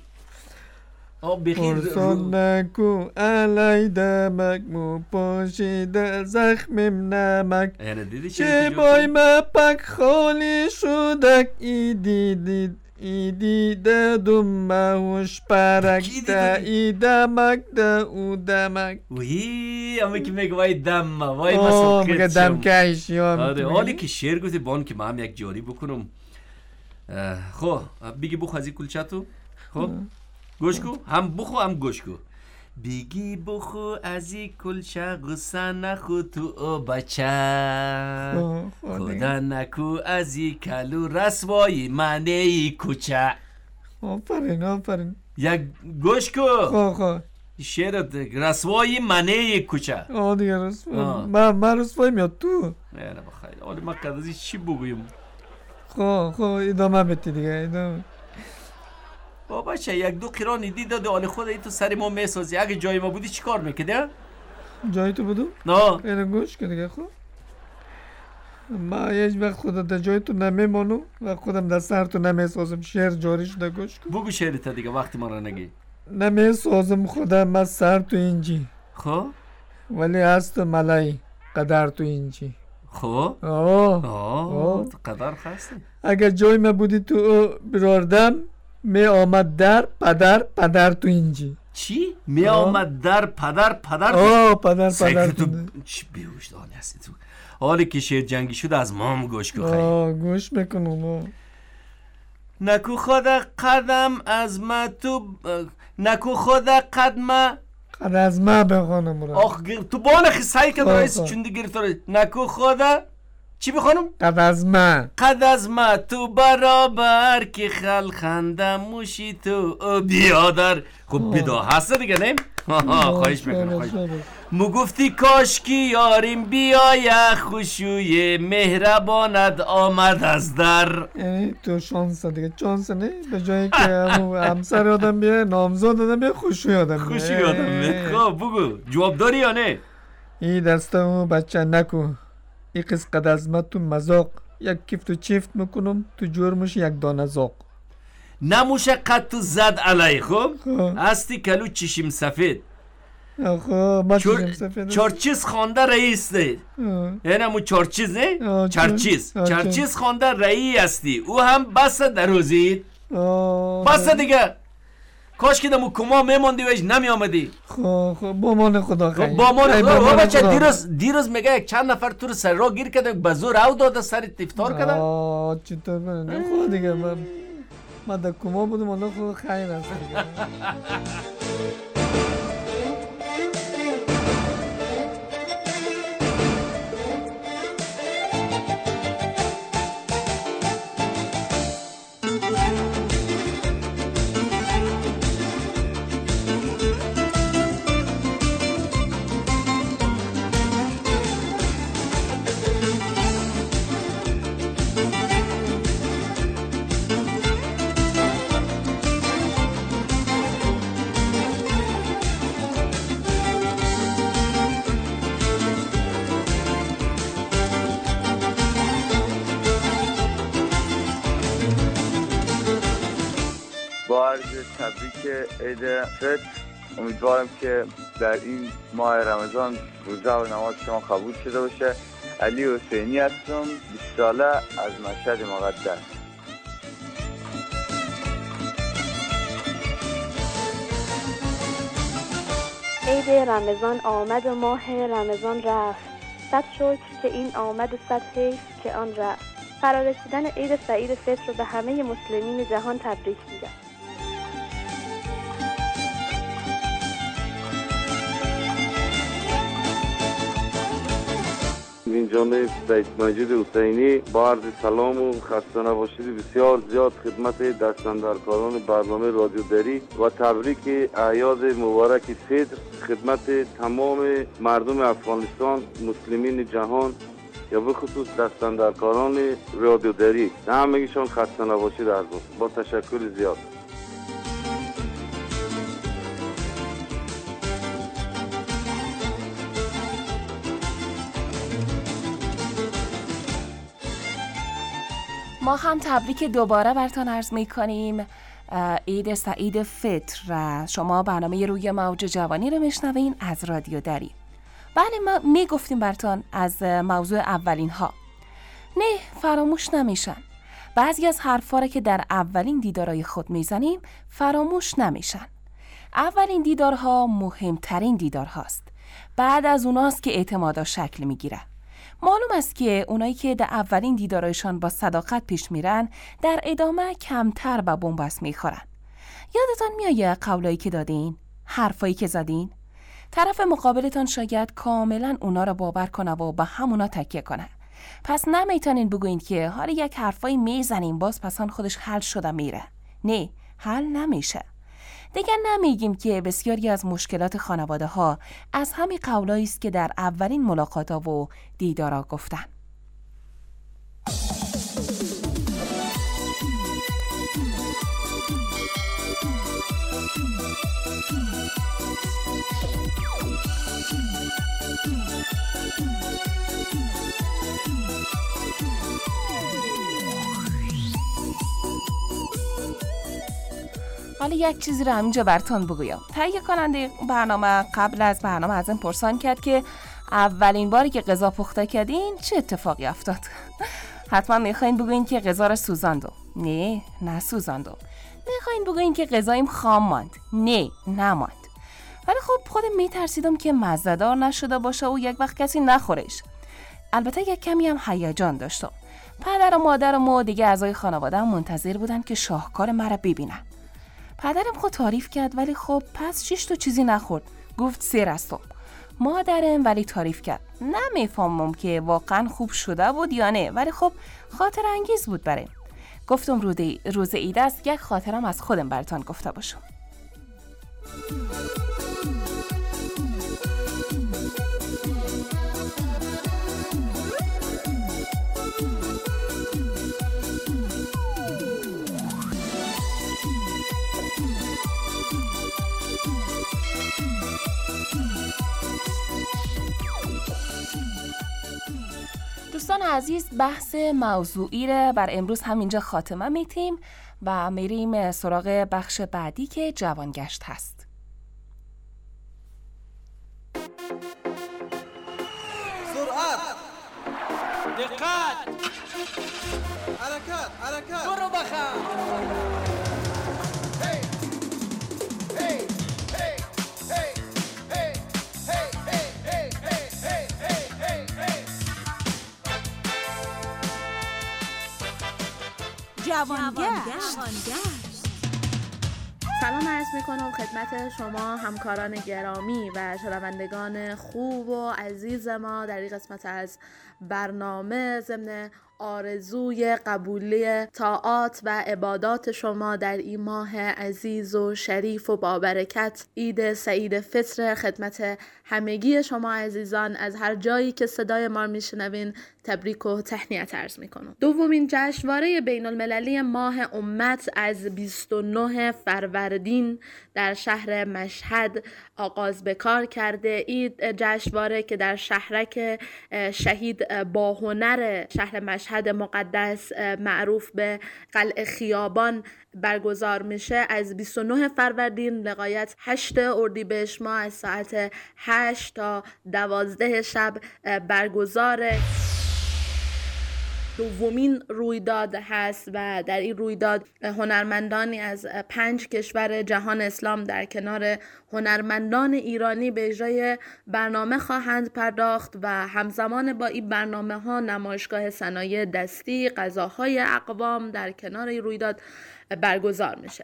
پرسان نکو علی دمک مو پاشید زخمیم نمک. چه بای مپک خالی شدک ایدی دید ایدی ددم مهوش پرک دا ای دمک دا او دمک. وی اما که میگه وای دم وای مساقیت شم. میگه دم کهش حالی که شعر گفتی بان که من هم یک جاری بکنم. خب بگی بخو از این کلچه تو. خب گوش کو هم بخو هم گوش کو. بگی بخو از این کلچه غصه نخو تو او بچه. خدا نکو از این کلو رسوایی منه ای کوچه. آفرین آفرین. یک گوش کو. خو خو شعرت رسوایی منه ای کوچه. آه دیگه رسوایی من من رسوایی میاد تو. نه نه بخیر آلی من قدازی چی بگویم؟ خو خو ادامه بتی دیگه ادامه. بابا چه یک دو قران ایدی داده آل خود ای تو سر ما میسازی. اگه جای ما بودی چی کار میکده؟ جای تو بودم؟ نه اینو گوش که دیگه. خب ما هیچ وقت خودم در جای تو نمیمانم و خودم در سر تو نمیسازم. شعر جاری شده گوش کن. بگو شعرت دیگه وقتی ما را نگی. نمیسازم خودم از سر تو اینجی. خب ولی هست ملای قدر تو اینجی. خب آه آه تو قدر خسته. اگر جای ما بودی تو براردم می آمد در پدر پدر تو اینجی. چی؟ می آمد در پدر پدر آه پدر پدر تو چی بیوشت آنی هستی تو. حالی که شیر جنگی شد از ما هم گوش آه کن. گوش میکنم. نکو خود قدم از ما تو نکو خود قدم قد از ما بخونم برا. آخ تو بانه خی سعی کن رئیس چوندی گرفتاره. نکو خود چی بخونم؟ قد از ما قد از ما تو برابر که خلخنده موشی تو بیادر. خب بیدا هست دیگه نه؟ خواهش میکنم خواهش. مو گفتی کاشکی یاریم بیایه خوشوی مهربانت آمد از در. یعنی تو شانس دیگه شانس نه به جایی که همسر آدم بیه نامزاد آدم بیه خوشوی آدم بیه. خوشوی آدم بیه. خب بگو جواب داری یا نه؟ این دستمو بچه نکو. این قص قد از ما تو مزاق یک کیفت و چیفت میکنم تو جرمش یک دانه زاق. نموشه قد تو زد علی. خب هستی کلو چشم سفید. خب ما چشم سفید چارچیز خانده رئیس ده. یعنی همون چارچیز نه؟ چارچیز چارچیز خانده رئیس هستی. او هم بس دروزید. بس دیگه کاش که دمو کما میماندی ویش نمی آمدی. خب خب با مان خدا خیلی با مان خدا. با بچه دیروز دیروز میگه یک چند نفر تو رو سر را گیر کرده بزور او داده سر تفتار کرده. آه چطور کنه خود دیگه من من در کما بودم الله خود خیلی هست دیگه. با عرض تبریک عید فطر، امیدوارم که در این ماه رمضان روزه و نماز شما قبول شده باشه. علی حسینی هستم، بیست ساله، از مشهد مقدس. عید رمضان آمد و ماه رمضان رفت. صد شکر که این آمد و صد حیف که آن رفت. فرارسیدن عید سعید فطر رو به همه مسلمین جهان تبریک میگم. این جانب سید مجید حسینی با عرض سلام و خسته نباشید بسیار زیاد خدمت دستاندرکاران برنامه رادیو دری و تبریک اعیاد مبارک فطر خدمت تمام مردم افغانستان، مسلمین جهان یا به خصوص دستاندرکاران رادیو دری. همگیشان خسته نباشید عرض با تشکر زیاد. ما هم تبریک دوباره برتان عرض می کنیم عید سعید فطر. شما برنامه روی موج جوانی رو میشنوین از رادیو دری. بله ما می گفتیم برتان از موضوع اولین ها. نه فراموش نمیشن. بعضی از حرفا رو که در اولین دیدارهای خود میزنیم فراموش نمیشن. اولین دیدارها مهمترین دیدارهاست. بعد از اوناست که اعتمادا شکل میگیره. معلوم است که اونایی که در اولین دیدارشان با صداقت پیش میرن در ادامه کمتر به بنبست میخورن. یادتان میایه قولایی که دادین؟ حرفایی که زدین؟ طرف مقابلتان شاید کاملا اونا را باور کنه و به همونا تکیه کنه. پس نمیتونین بگوین که حالا یک حرفایی میزنیم باز پسان خودش حل شده میره. نه، حل نمیشه. دیگه نمیگیم که بسیاری از مشکلات خانواده ها از همین قولایی است که در اولین ملاقات ها و دیدارا گفتن. حالا یک چیزی رو همینجا براتون بگویم. تهیه کننده برنامه قبل از برنامه از این پرسان کرد که اولین باری که غذا پخته کردین چه اتفاقی افتاد؟ حتما میخواین بگوین که غذا رو سوزاندم. نه، نه سوزاندم. میخواین بگوین که غذایم خام ماند. نه، نماند. ولی خب خودم میترسیدم که مزه‌دار نشده باشه و یک وقت کسی نخورش. البته یک کمی هم هیجان داشتم. پدر و مادرم و دیگه اعضای خانواده‌ام منتظر بودن که شاهکار مرا ببینن. پدرم خود تعریف کرد ولی خب پس شش تا چیزی نخورد. گفت سیر هستم. مادرم ولی تعریف کرد. نمیفهمم که واقعا خوب شده بود یا نه، ولی خب خاطر انگیز بود برام. گفتم روز عید است، یک خاطرم از خودم براتون گفته باشم. دوستان عزیز، بحث موضوعی را بر امروز همینجا خاتمه میتیم و میریم سراغ بخش بعدی که جوانگشت هست. سرعت، دقت، حرکت، حرکت، برو بخم. جوانگشت. سلام عرض میکنم خدمت شما همکاران گرامی و شنوندگان خوب و عزیز ما در این قسمت از برنامه. ضمن آرزوی قبولی طاعات و عبادات شما در این ماه عزیز و شریف و بابرکت عید سعید فطر خدمت همگی شما عزیزان از هر جایی که صدای ما میشنوین تبریک و تهنیت عرض میکنم. دومین جشنواره بین المللی ماه امت از بیست و نه فروردین در شهر مشهد آغاز به کار کرده. این جشنواره که در شهرک شهید باهنر شهر مشهد مقدس معروف به قلعه خیابان برگزار میشه، از بیست و نه فروردین لغایت هشت اردیبهشت ماه از ساعت هشت تا دوازده شب برگزاره. دومین رویداد هست و در این رویداد هنرمندانی از پنج کشور جهان اسلام در کنار هنرمندان ایرانی به اجرای برنامه خواهند پرداخت و همزمان با این برنامه ها نمایشگاه صنایع دستی، غذاهای اقوام در کنار این رویداد برگزار میشه.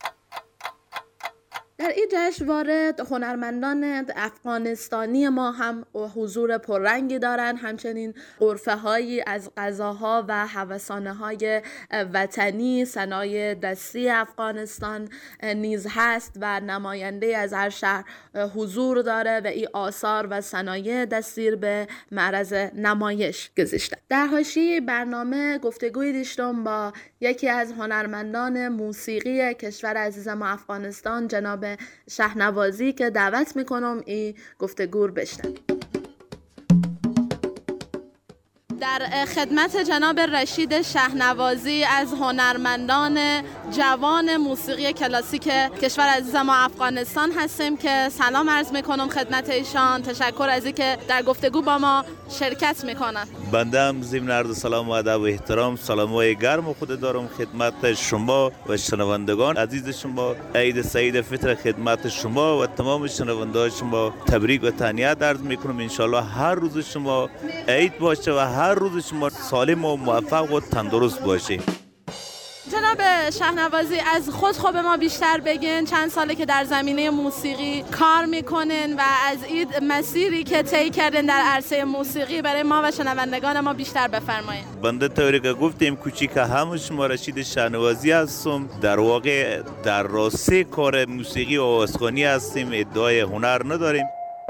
در این جشنواره هنرمندان افغانستانی ما هم حضور پررنگی دارند. همچنین غرفه هایی از غذاها و هوسانه های وطنی صنایع دستی افغانستان نیز هست و نماینده از هر شهر حضور داره و این آثار و صنایع دستی به معرض نمایش گذاشته. در حاشیه برنامه گفتگوی داشتم با یکی از هنرمندان موسیقی کشور عزیز ما افغانستان، جناب شهنوازی، که دعوت میکنم این گفتگو رو بشنوید. در خدمت جناب رشید شهنوازی از هنرمندان جوان موسیقی کلاسیک کشور عزیز ما افغانستان هستیم که سلام عرض میکنم خدمت ایشان. تشکر از اینکه در گفتگو با ما شرکت میکنن. بنده هم ضمن عرض سلام و ادب و احترام سلامای گرم خود دارم خدمت شما و شنوندگان عزیز شما. عید سعید فطر خدمت شما و تمام شنوندگان شما تبریک و تهنیت عرض میکنم. ان شاء الله هر روز شما عید باشه و هر روز شما سالم و موفق و تندرست باشه. جناب شهنوازی، از خود خوب ما بیشتر بگین. چند ساله که در زمینه موسیقی کار میکنن و از این مسیری که طی کردن در عرصه موسیقی برای ما و شنوندگان ما بیشتر بفرمایید. بنده طوری که گفتیم کوچیک همون شما رشید شهنوازی هستم. در واقع در راسته کار موسیقی و آوازخوانی هستیم، ادعای هنر نداریم.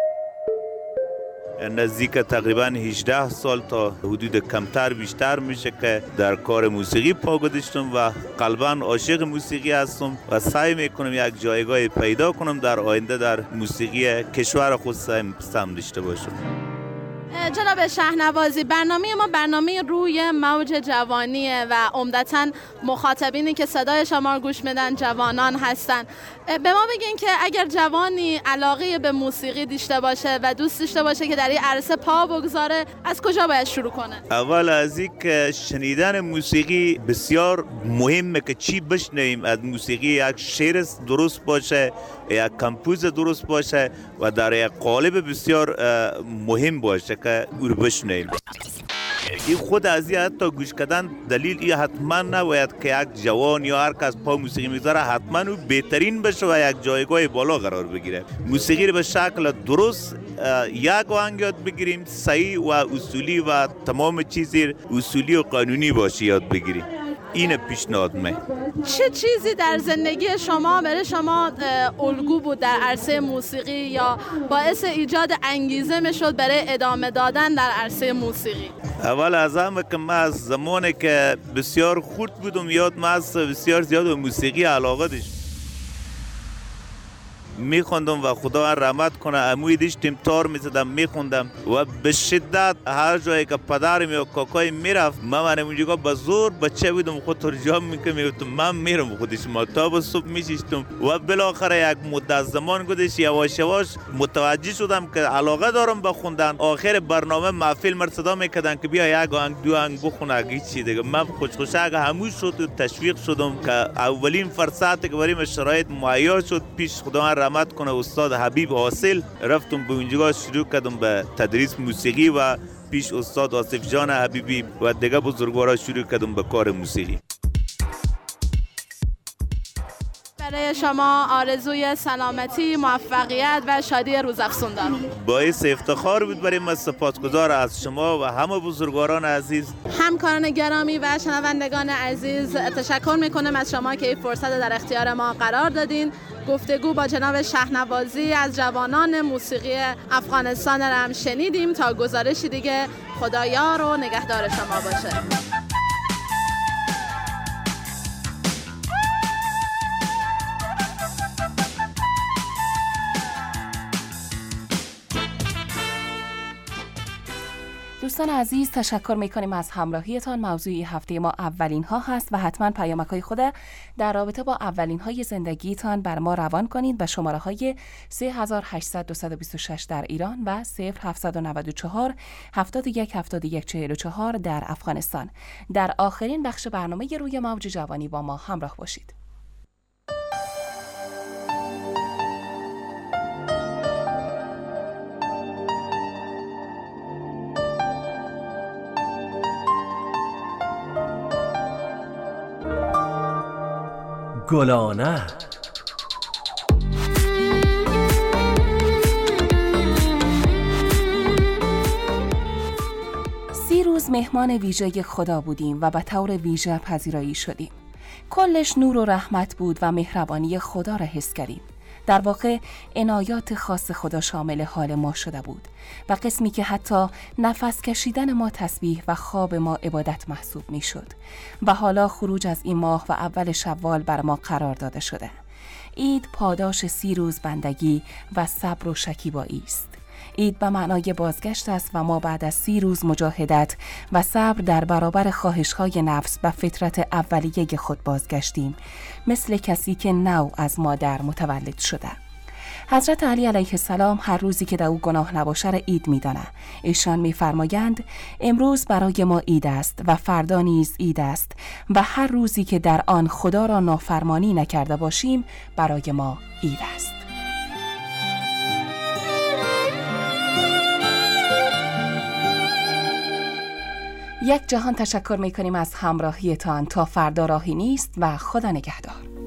نزدیک تقریبا هجده سال تا حدود کمتر بیشتر میشه که در کار موسیقی پا گذاشتم و قلباً عاشق موسیقی هستم و سعی میکنم یک جایگاه پیدا کنم در آینده در موسیقی کشور خود سهم داشته باشم. جناب شهنوازی، برنامه ما برنامه روی موج جوانیه و عمدتاً مخاطبینی که صدای شما رو گوش میدن جوانان هستن. به ما بگین که اگر جوانی علاقه به موسیقی داشته باشه و دوست داشته باشه که در این عرصه پا بگذاره، از کجا باید شروع کنه؟ اول از این که شنیدن موسیقی بسیار مهمه که چی بشنویم از موسیقی، یک شعر درست باشه، یک کمپوز درست باشه و در یک قالب بسیار مهم باشه که او رو بشنویم. این خود از این حتی گوش کردن دلیل این حتما نباید که یک جوان یا هر کس پا موسیقی میذاره حتما او بهترین بشه و یک جایگاه بالا قرار بگیره. موسیقی رو به شکل درست یک آهنگ یاد بگیریم، صحیح و اصولی و تمام چیزی اصولی و قانونی باشه یاد بگیریم. این پیشنهاد من. چه چیزی در زندگی شما برای شما الگو بود در عرصه موسیقی یا باعث ایجاد انگیزه میشد برای ادامه دادن در عرصه موسیقی؟ اول از همه که من از زمانی که بسیار خرد بودم یاد من از بسیار زیاد به موسیقی علاقه داشتم. میخوندم و خدا رحمت کنه اموی داشتیم تار میزدم میخوندم و به شدت هر جایی که پدرم یا کاکای میرفت من من اونجا به زور بچه بودم خود ترجمه میکنم میگفتم من میرم خودش ما تا به صبح میشیشتم و بالاخره یک مدت زمان گذشت یواش یواش متوجه شدم که علاقه دارم به خوندن. آخر برنامه محفل مرا صدا میکردن که بیا یک آهنگ دو آهنگ بخونه هیچ چی دیگه. من خوش خوشحال همون شد و تشویق شدم که اولین فرصتی که بریم شرایط مهیا شد پیش خدا رحمت کنه استاد حبیب حاصل رفتم به اونجا شروع کردم به تدریس موسیقی و پیش استاد آصف جان حبیبی و دیگه بزرگوارا شروع کردم به کار موسیقی. برای شما آرزوی سلامتی، موفقیت و شادی روزافزون دارم. باعث افتخار بود برای من. سپاسگزار از شما و همه بزرگواران عزیز. همکاران گرامی و شنوندگان عزیز تشکر میکنم از شما که این فرصت در اختیار ما قرار دادین. گفتگو با جناب شهنوازی از جوانان موسیقی افغانستان را هم شنیدیم. تا گزارشی دیگه خدایار و نگهدار شما باشه. دوستان عزیز تشکر میکنیم از همراهیتان. موضوع هفته ما اولین ها هست و حتما پیامک های خود در رابطه با اولین های زندگیتان بر ما روان کنید به شماره های سه هزار و هشتصد و بیست و شش در ایران و صفر هفتصد و نود و چهار هفتاد و یک هفتاد و یک چهل و چهار در افغانستان. در آخرین بخش برنامه روی موج جوانی با ما همراه باشید. گلانه سی روز مهمان ویژه خدا بودیم و به طور ویژه پذیرایی شدیم. کلش نور و رحمت بود و مهربانی خدا را حس کردیم. در واقع عنایات خاص خدا شامل حال ما شده بود و قسمی که حتی نفس کشیدن ما تسبیح و خواب ما عبادت محسوب می شد. و حالا خروج از این ماه و اول شوال بر ما قرار داده شده. عید پاداش سی روز بندگی و صبر و شکیبایی است. عید به معنای بازگشت است و ما بعد از سی روز مجاهدت و صبر در برابر خواهش‌های نفس و فطرت اولیه خود بازگشتیم، مثل کسی که نو از مادر متولد شده. حضرت علی علیه السلام هر روزی که در او گناه نباشه را عید می‌دانند. ایشان می‌فرمایند امروز برای ما عید است و فردا نیز عید است و هر روزی که در آن خدا را نافرمانی نکرده باشیم برای ما عید است. یک جهان تشکر می‌کنیم از همراهیتان. تا فردا راهی نیست و خدا نگهدار.